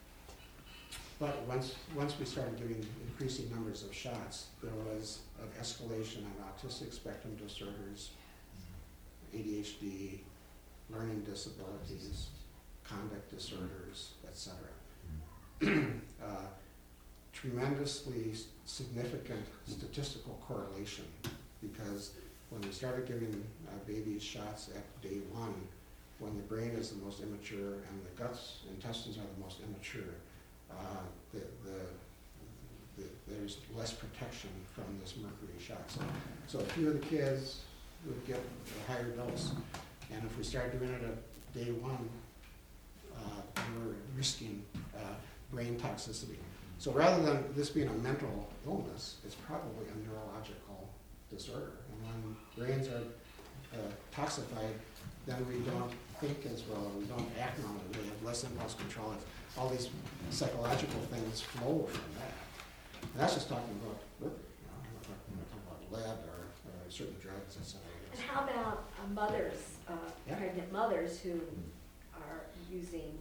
but once once we started giving increasing numbers of shots, there was an escalation of autistic spectrum disorders, A D H D, learning disabilities, conduct disorders, et cetera. uh, tremendously significant statistical correlation, because when we started giving uh, babies shots at day one, when the brain is the most immature and the guts, intestines are the most immature, uh, the, the, the, there's less protection from this mercury shot. So, so a few of the kids would get a higher dose, and if we start doing it at day one, uh, we're risking uh, brain toxicity. So rather than this being a mental illness, it's probably a neurological disorder. And when brains are uh, toxified, then we don't think as well, we don't act normally, we have less impulse control. All these psychological things flow from that. And that's just talking about liquor, you know, we're not talking, we're not talking about lead or, or certain drugs, et cetera. And how about uh, mothers, uh, Yeah. pregnant mothers who are using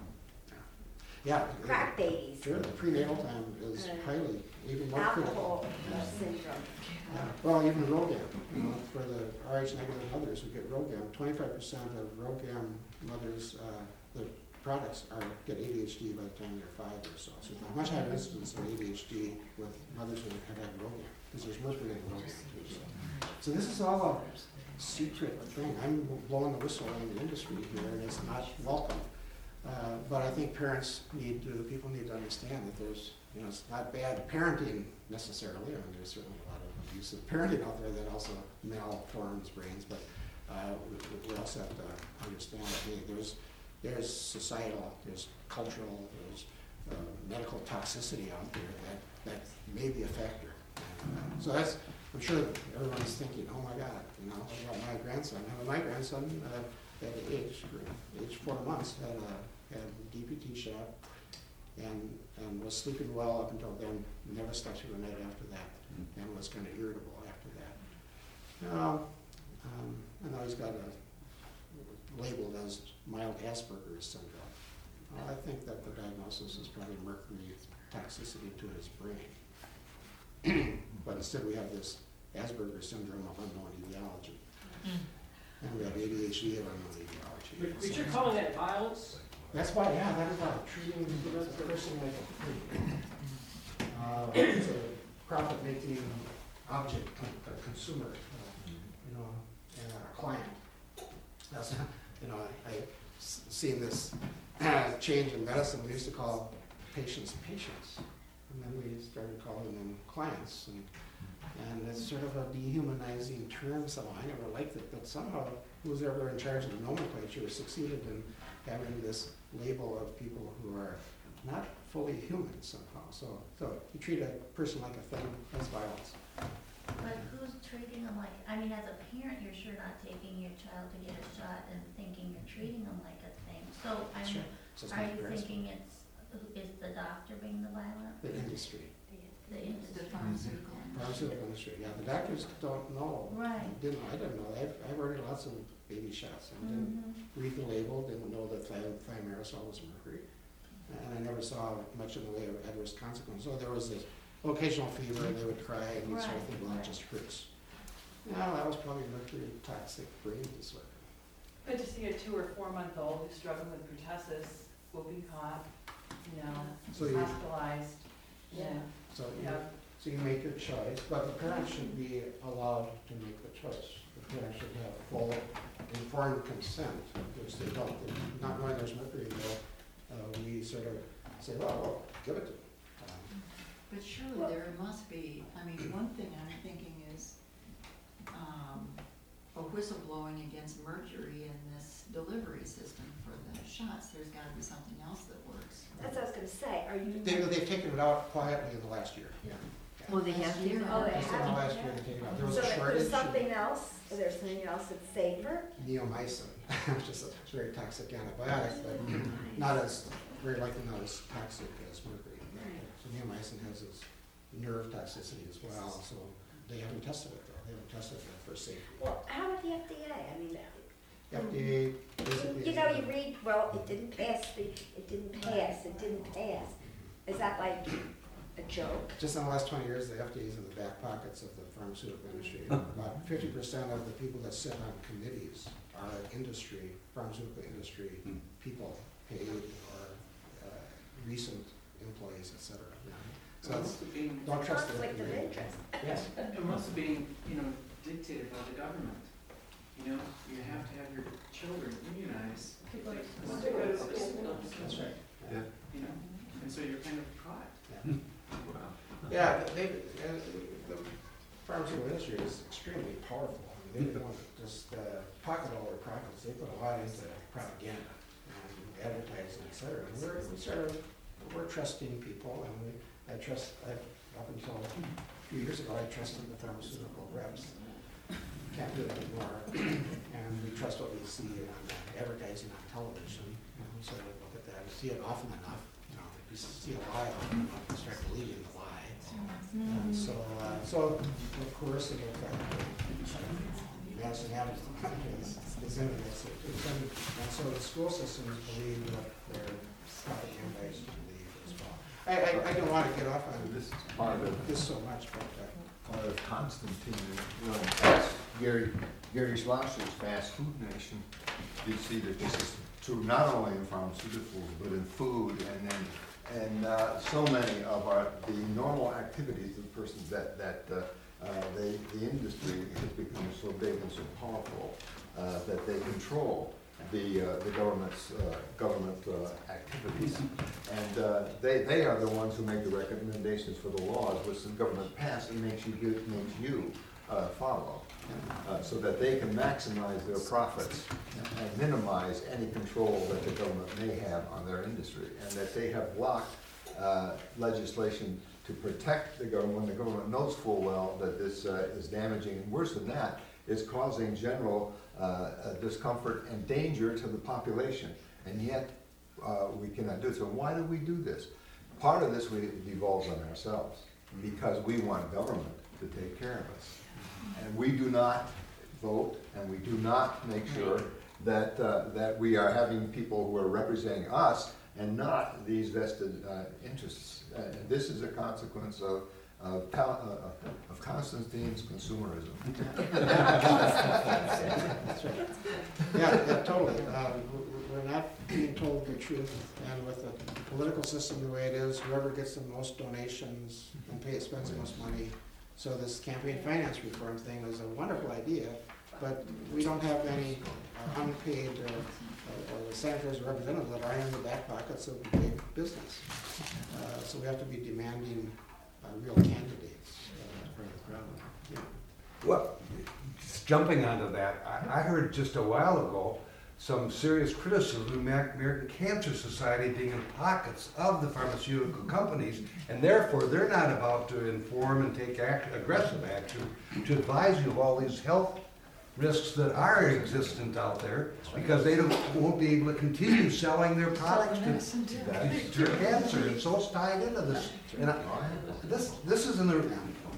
Yeah. crack babies, Sure, the prenatal time is Uh, highly, even more critical. alcohol uh, syndrome? Yeah. Well, even Rogam, you know, for the R H negative mothers who get Rogam, twenty-five percent of Rogam mothers, uh, the products are, get A D H D by the time they're five or so. So there's a much higher incidence of A D H D with mothers who have had Rogam, because there's mercury in Rogam too. So. so this is all a secret thing. I'm blowing the whistle in the industry here, and it's not welcome. Uh, but I think parents need to, people need to understand that there's, you know, it's not bad parenting necessarily. I mean, there's certainly a lot of abusive parenting out there that also malforms brains, but uh, we, we also have to understand that hey, there's, there's societal, there's cultural, there's uh, medical toxicity out there that, that may be a factor. And, uh, so that's, I'm sure everyone's thinking, oh my God, you know, what about my grandson? How my grandson, uh, at age, age four months, had a, had a D P T shot and, and was sleeping well up until then, never slept through the night after that, and was kind of irritable after that. Now, um, and now he's got a, labeled as mild Asperger's syndrome. Well, I think that the diagnosis is probably mercury toxicity to his brain. But instead we have this Asperger's syndrome of unknown etiology. And we have A D H D of unknown etiology. But, but you're calling that violence? That's why, yeah, that is why treating the person like a freak. Uh, it's a profit-making object, a consumer, uh, you know, and a client. That's, you know, I, I've seen this change in medicine. We used to call patients patients, and then we started calling them clients. And, and it's sort of a dehumanizing term somehow. I never liked it, but somehow who's ever in charge of the nomenclature succeeded in having this label of people who are not fully human somehow. So, so you treat a person like a thing, that's violence. But who's treating them like, I mean, as a parent, you're sure not taking your child to get a shot and thinking you're treating them like a thing. So, I That's mean, right. So it's are not you grasping. thinking it's, is the doctor being the violent? The industry, The The industry? pharmaceutical industry. pharmaceutical industry. Yeah, the doctors don't know. Right. Didn't I didn't know. I've I've ordered lots of baby shots and didn't Mhm. read the label. Didn't know that thi- thimerosal was mercury, and I never saw much in the way of adverse consequences. So there was this occasional fever, and they would cry, and you'd sort of Right, think, well, it right. just hurts. No, that was probably mercury toxic brain disorder. But to see a two or four month old who's struggling with pertussis, whooping cough, you know, So you- hospitalized, yeah, So you, yeah. so you make your choice, but the parents should be allowed to make the choice. The parents should have full informed consent, which they don't. They're not knowing there's mercury in there, uh, we sort of say, well, well, give it to them. Um, But surely Well- there must be, I mean, one thing I'm thinking is, um, a whistleblowing against mercury in this delivery system for the shots. There's gotta be something else that works. That's what I was gonna say, are you? They, they've taken it out quietly in the last year. Yeah. Yeah. Oh, they have to? Oh, they Just in the have? last year, they taken it out. There was So a if shortage. there's something else, is there something else that's safer? Neomycin, which is a very toxic antibiotic, but not as, very likely not as toxic as mercury. So neomycin has this nerve toxicity as well, so they haven't tested it though. They haven't tested it for safety. Well, how about the F D A? I mean, F D A basically. you know, you read, well, it didn't pass, the, it didn't pass, it didn't pass. Is that like a joke? Just in the last twenty years, the F D A is in the back pockets of the pharmaceutical industry. About fifty percent of the people that sit on committees are industry, pharmaceutical industry people, paid or uh, recent employees, et cetera. So It it's, must have been, don't trust the F Conflict D of A. interest. Yes. it must have been, you know, dictated by the government. You know, you have to have your children immunized. People are That's That's right. Yeah. You know, and so you're kind of caught. Yeah, they, uh, the pharmaceutical industry is extremely powerful. I mean, they don't want to just uh, pocket all their profits. They put a lot into propaganda and advertising, et cetera. And we're, we sort of, we're trusting people, and we, I trust, I, up until a few years ago, I trusted the pharmaceutical reps. can't do it anymore. And we trust what we see on uh, advertising on television, you know, so we look at that, we see it often enough, you know, we see a lie often enough, we start believing the lie. Uh, So, uh, so of course, it Madison Avenue is, is in it, it's, it's in, and so the school systems believe what their propagandists believe as well. I, I, I don't want to get off on This is part of, this so much, but, uh, part of Constantine, you know, that's Gary, Gary Schlosser's Fast Food Nation. You see that this is true not only in pharmaceuticals, but in food and then and uh, so many of our the normal activities of persons that that uh, uh, they the industry has become so big and so powerful uh, that they control the uh, the government's uh, government uh, activities, and uh, they they are the ones who make the recommendations for the laws which the government passes and makes you do, makes you uh, follow, uh, so that they can maximize their profits and minimize any control that the government may have on their industry, and that they have blocked uh, legislation to protect the government when the government knows full well that this uh, is damaging, and worse than that, is causing general uh, uh, discomfort and danger to the population, and yet uh, we cannot do it. So why do we do this? Part of this we devolves on ourselves, because we want government to take care of us. And we do not vote, and we do not make sure that uh, that we are having people who are representing us and not these vested uh, interests. Uh, and this is a consequence of of, Cal- uh, of Constantine's consumerism. that's right. Yeah, yeah, totally. Um, we- we're not being told the truth, and with the political system the way it is, whoever gets the most donations and pay, spends the most money. So this campaign finance reform thing is a wonderful idea, but we don't have any uh, unpaid uh, uh, senators or representatives that are in the back pockets of big business. Uh, so we have to be demanding uh, real candidates uh, as part of the problem. Yeah. Well, just jumping onto that, I, I heard just a while ago some serious criticism of the American Cancer Society being in pockets of the pharmaceutical companies, and therefore they're not about to inform and take act, aggressive action to advise you of all these health risks that are existent out there, because they don't, won't be able to continue selling their products to, to cure cancer, and so it's tied into this. And I, this, this is in the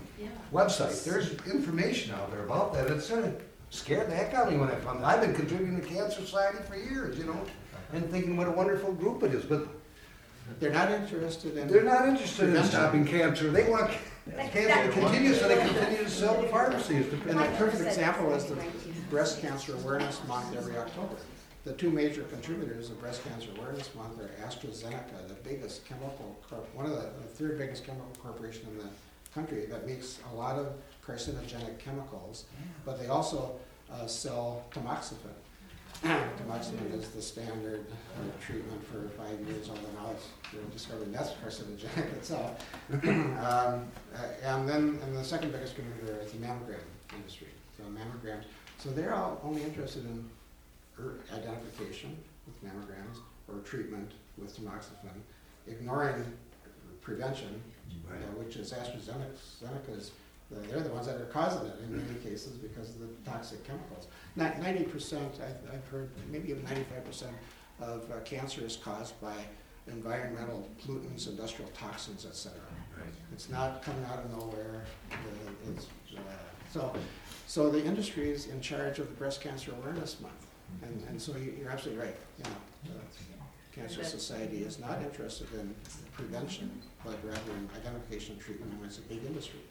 website. There's information out there about that. It's sort of scared the heck out of me when I found it. I've been contributing to Cancer Society for years, you know, and thinking what a wonderful group it is. But they're not interested in. They're not interested in stopping cancer. They want cancer to continue, so they continue to sell to pharmacies. And a perfect example is the Breast Cancer Awareness Month every October. The two major contributors of Breast Cancer Awareness Month are AstraZeneca, the biggest chemical, corp- one of the, the third biggest chemical corporation in the country that makes a lot of carcinogenic chemicals, but they also uh, sell tamoxifen. Tamoxifen is the standard uh, treatment for five years, although now it's they're discovering that's carcinogenic itself. um, uh, and then and the second biggest contributor is the mammogram industry. So mammograms. So they're all only interested in er, identification with mammograms or treatment with tamoxifen, ignoring prevention, uh, which is AstraZeneca's. The, they're the ones that are causing it in many cases because of the toxic chemicals. ninety percent, I've, I've heard, maybe even ninety-five percent of uh, cancer is caused by environmental pollutants, industrial toxins, et cetera. Right. It's not coming out of nowhere. Uh, it's, uh, so, so the industry is in charge of the Breast Cancer Awareness Month, and, and so you, you're absolutely right. You know, the Cancer Society is not interested in prevention, but rather in identification and treatment, and it's a big industry.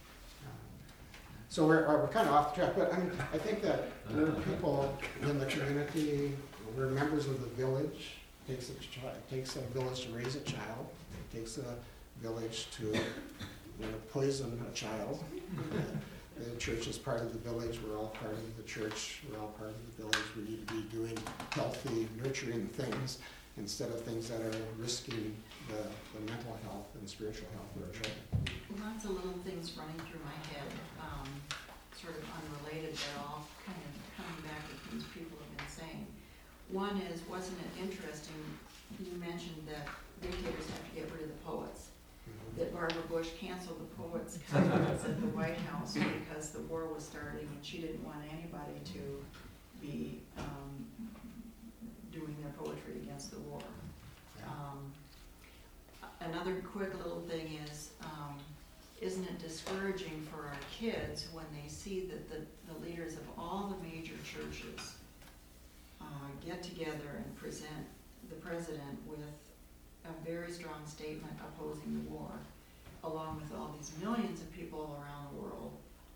So we're, we're kind of off track, but I mean, I think that we're people in the community, we're members of the village. It takes a, chi- it takes a village to raise a child. It takes a village to, you know, poison a child. Uh, the church is part of the village. We're all part of the church. We're all part of the village. We need to be doing healthy, nurturing things instead of things that are risking the, the mental health and spiritual health of our children. Lots of little things running through my head, um, sort of unrelated, but all kind of coming back to things people have been saying. One is, wasn't it interesting, you mentioned that dictators have to get rid of the poets. that Barbara Bush canceled the Poets Conference at the White House because the war was starting and she didn't want anybody to be um, doing their poetry against the war. Um, another quick little thing is, um, isn't it discouraging for our kids when they see that the, the leaders of all the major churches uh, get together and present the president with a very strong statement opposing the war, along with all these millions of people around the world,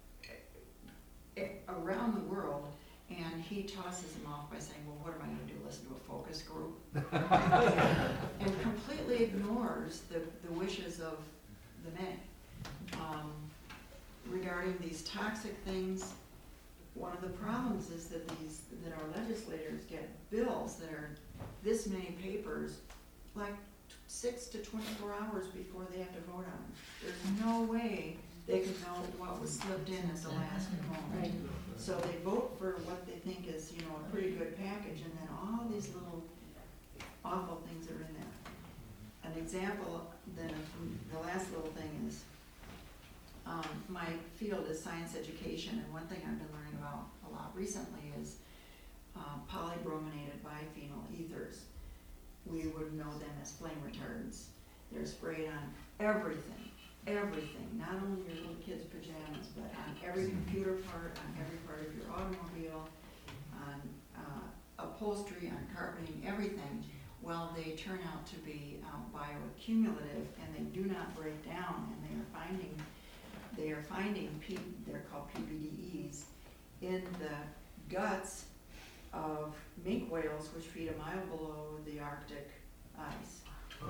eh, around the world, and he tosses them off by saying, well, what am I gonna do, listen to a focus group? And completely ignores the, the wishes of the many. Um, regarding these toxic things, one of the problems is that these, that our legislators get bills that are this many papers, like six to twenty-four hours before they have to vote on them. There's no way they can know what was slipped in at the last moment. So they vote for what they think is, you know, a pretty good package, and then all these little awful things are in there. An example, then, the last little thing is, um, my field is science education, and one thing I've been learning about a lot recently is uh, polybrominated biphenyl ethers. We would know them as flame retardants. They're sprayed on everything, everything, not only your little kids' pajamas, but on every computer part, on every part of your automobile, on uh, upholstery, on carpeting, everything. Well, they turn out to be um, bioaccumulative, and they do not break down, and they are finding, they are finding, P, they're called P B D Es, in the guts of mink whales, which feed a mile below the Arctic ice,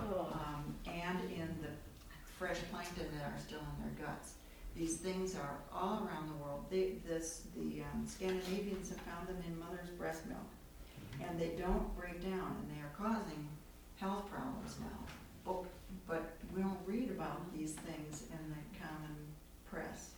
um, and in the fresh plankton that are still in their guts. These things are all around the world. They, this, the um, Scandinavians have found them in mother's breast milk, and they don't break down, and they are causing health problems now. But, but we don't read about these things in the common press.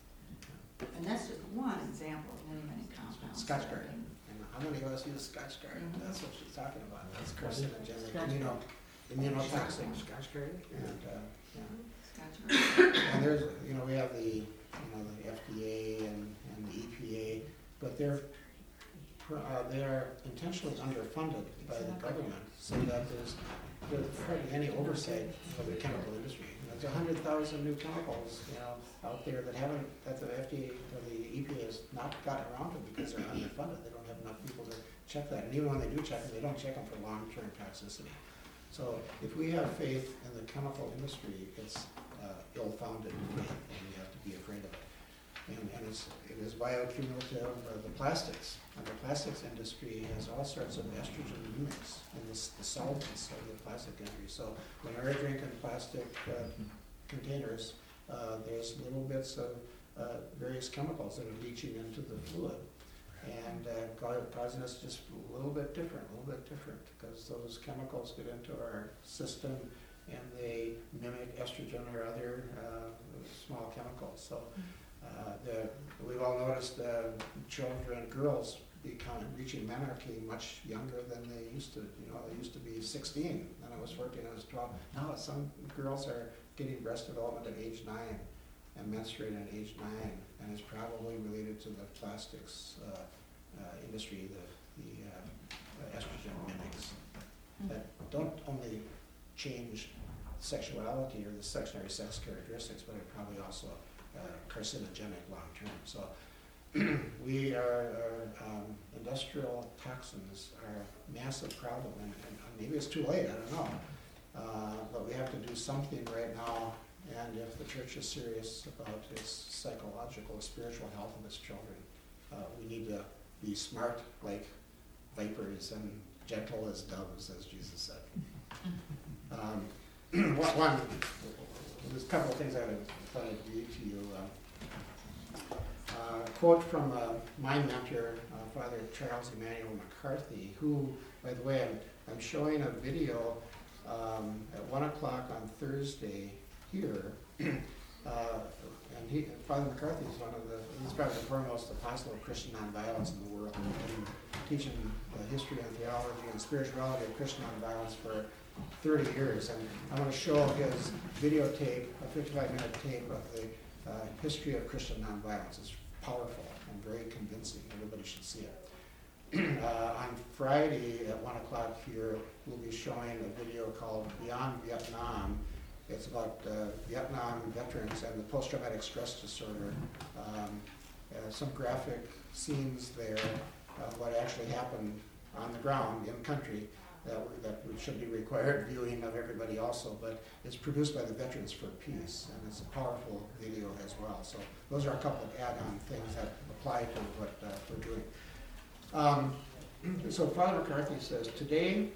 And that's just one example of many, many compounds. Scotch guard. And how many of us use Scotch guard? Mhm. That's what she's talking about. That's carcinogenic, immuno, immunotoxic Scotch guard. And, uh, yeah. Scotch guard. And there's, you know, we have the, you know, the F D A and, and the E P A, but they're, pr- uh, they are intentionally underfunded by the government, so that there's, there's hardly any oversight of the chemical industry. And there's a hundred thousand new chemicals, you know, out there that haven't, that the F D A or the E P A has not gotten around to because they're underfunded. They don't have enough people to check that. And even when they do check them, they don't check them for long-term toxicity. So if we have faith in the chemical industry, it's uh, ill-founded faith, and we have to be afraid of it. And, and it's, it is bioaccumulative of the plastics. And the plastics industry has all sorts of estrogen mimics in the, the solvents of the plastic industry. So when we're drinking plastic uh, containers, uh, there's little bits of uh, various chemicals that are leaching into the fluid. And uh, causing us just a little bit different, a little bit different, because those chemicals get into our system and they mimic estrogen or other uh, small chemicals. So uh, the, we've all noticed uh, children, girls, become reaching menarche much younger than they used to. You know, they used to be sixteen, and I was fourteen, I was twelve. Now some girls are getting breast development at age nine and menstruating at age nine, and it's probably related to the plastics uh, uh, industry, the, the uh, estrogen mimics that don't only change sexuality or the secondary sex characteristics, but are probably also uh, carcinogenic long term. So we are, are um, industrial toxins are a massive problem, and, and maybe it's too late, I don't know. Uh, but we have to do something right now, and if the church is serious about its psychological, spiritual health of its children, uh, we need to be smart like vipers and gentle as doves, as Jesus said. Um, one, one, there's a couple of things I would thought I'd read to you. Uh, uh, quote from uh, my mentor, uh, Father Charles Emmanuel McCarthy, who, by the way, I'm, I'm showing a video um, at one o'clock on Thursday here. uh, and he, Father McCarthy is one of the, he's probably the foremost apostle of Christian nonviolence in the world, and teaching uh, the history and theology and spirituality of Christian nonviolence for thirty years. And I'm going to show his videotape, a fifty-five minute tape of the uh, history of Christian nonviolence. It's powerful and very convincing. Everybody should see it. Uh, on Friday at one o'clock here, we'll be showing a video called Beyond Vietnam. It's about uh, Vietnam veterans and the post-traumatic stress disorder. Um, uh, some graphic scenes there of what actually happened on the ground in country that, that should be required viewing of everybody also, but it's produced by the Veterans for Peace, and it's a powerful video as well. So those are a couple of add-on things that apply to what uh, we're doing. Um, so Father McCarthy says, today,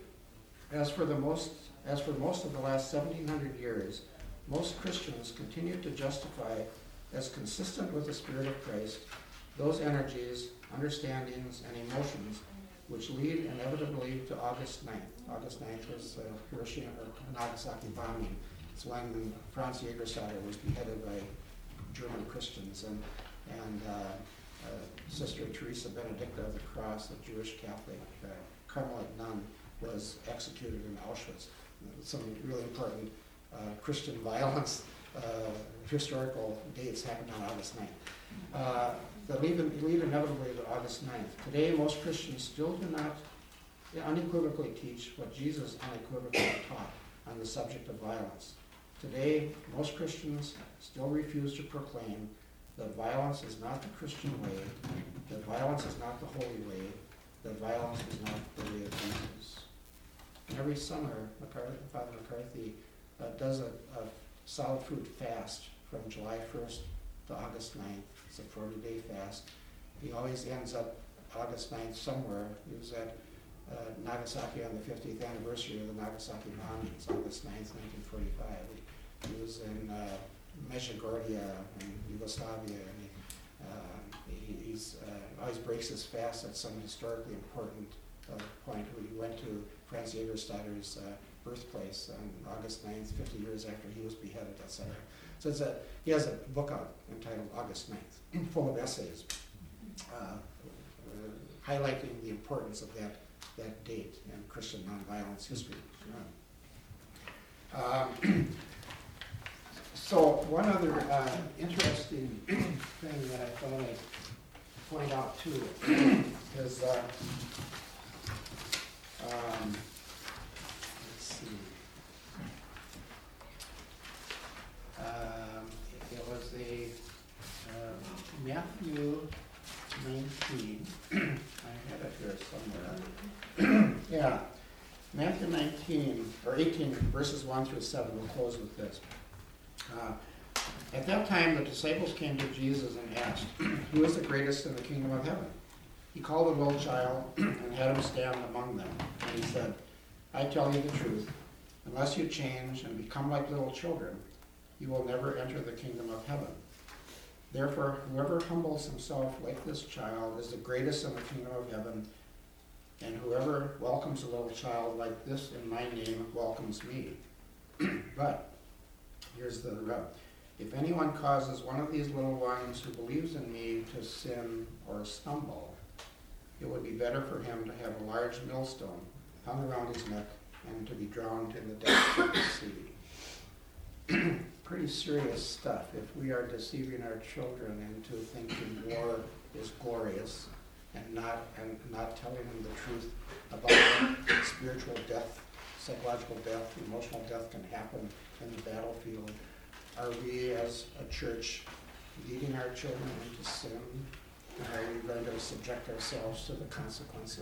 as for the most, as for most of the last seventeen hundred years, most Christians continue to justify as consistent with the Spirit of Christ those energies, understandings, and emotions which lead inevitably to August ninth. August ninth was uh, Hiroshima or Nagasaki bombing. It's when Franz Jägerstätter was beheaded by German Christians, and and uh, uh, Sister Teresa Benedicta of the Cross, a Jewish Catholic uh, Carmelite nun, was executed in Auschwitz. Some really important uh, Christian violence uh, historical dates happened on August ninth. Uh, that lead, lead inevitably to August ninth. Today, most Christians still do not unequivocally teach what Jesus unequivocally taught on the subject of violence. Today, most Christians still refuse to proclaim that violence is not the Christian way, that violence is not the holy way, that violence is not the way of Jesus. And every summer, McCarthy, Father McCarthy uh, does a, a solid food fast from July first to August ninth. It's a forty-day fast. He always ends up August ninth somewhere. He was at uh, Nagasaki on the fiftieth anniversary of the Nagasaki bombings, August ninth, nineteen forty-five. He, he was in uh, Medjugorje in Yugoslavia, and he, uh, he he's, uh, always breaks his fast at some historically important uh, point. He went to Franz Jägerstätter's uh, birthplace on August ninth, fifty years after he was beheaded, et cetera. So it's a, he has a book out entitled August ninth, full of essays uh, uh, highlighting the importance of that, that date in Christian nonviolence history. Um, so one other uh, interesting thing that I thought I'd point out too is, uh, um, let's see. Um, it was the uh, Matthew nineteen. I had it here somewhere. Yeah, Matthew nineteen or eighteen, verses one through seven. We'll close with this. Uh, At that time, the disciples came to Jesus and asked, "Who is the greatest in the kingdom of heaven?" He called a little child and had him stand among them. And he said, "I tell you the truth. Unless you change and become like little children, you will never enter the kingdom of heaven. Therefore, whoever humbles himself like this child is the greatest in the kingdom of heaven, and whoever welcomes a little child like this in my name welcomes me. But, here's the rub. If anyone causes one of these little ones who believes in me to sin or stumble, it would be better for him to have a large millstone hung around his neck and to be drowned in the depths of the sea." Pretty serious stuff if we are deceiving our children into thinking war is glorious and not and not telling them the truth about spiritual death, psychological death, emotional death can happen in the battlefield. Are we as a church leading our children into sin? And are we going to subject ourselves to the consequences?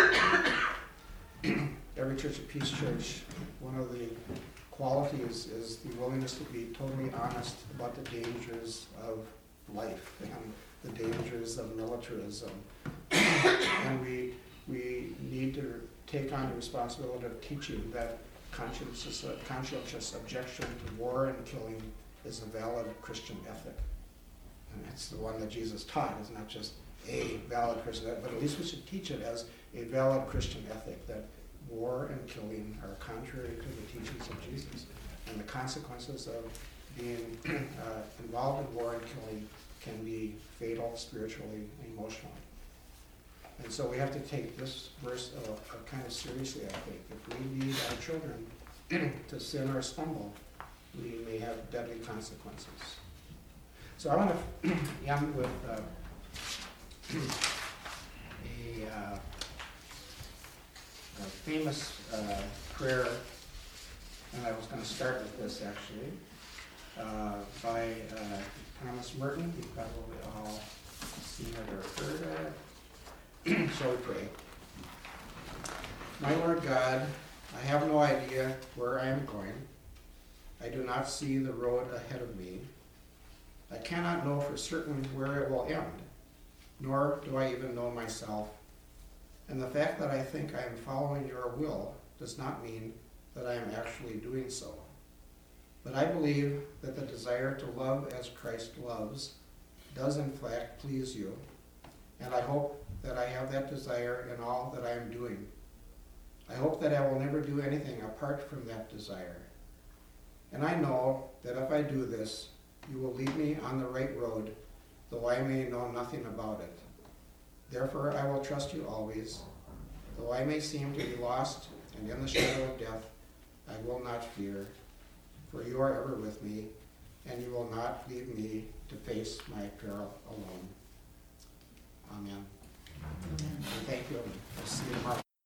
Every Church of Peace Church, one of the qualities is the willingness to be totally honest about the dangers of life and the dangers of militarism. And we we need to take on the responsibility of teaching that conscientious, uh, conscientious objection to war and killing is a valid Christian ethic. And it's the one that Jesus taught. It's not just a valid Christian ethic, but at least we should teach it as a valid Christian ethic, that war and killing are contrary to the teachings of Jesus. And the consequences of being uh, involved in war and killing can be fatal spiritually and emotionally. And so we have to take this verse uh, uh, kind of seriously, I think. If we lead our children to sin or stumble, we may have deadly consequences. So I want to end with uh, a, uh, a famous uh, prayer, and I was going to start with this actually, uh, by uh, Thomas Merton. You've probably all seen it or heard it. So we pray. My Lord God, I have no idea where I am going. I do not see the road ahead of me. I cannot know for certain where it will end, nor do I even know myself. And the fact that I think I am following your will does not mean that I am actually doing so. But I believe that the desire to love as Christ loves does in fact please you, and I hope that I have that desire in all that I am doing. I hope that I will never do anything apart from that desire. And I know that if I do this, you will lead me on the right road, though I may know nothing about it. Therefore I will trust you always. Though I may seem to be lost and in the shadow of death, I will not fear, for you are ever with me, and you will not leave me to face my peril alone. Amen. And thank you. We'll see you tomorrow.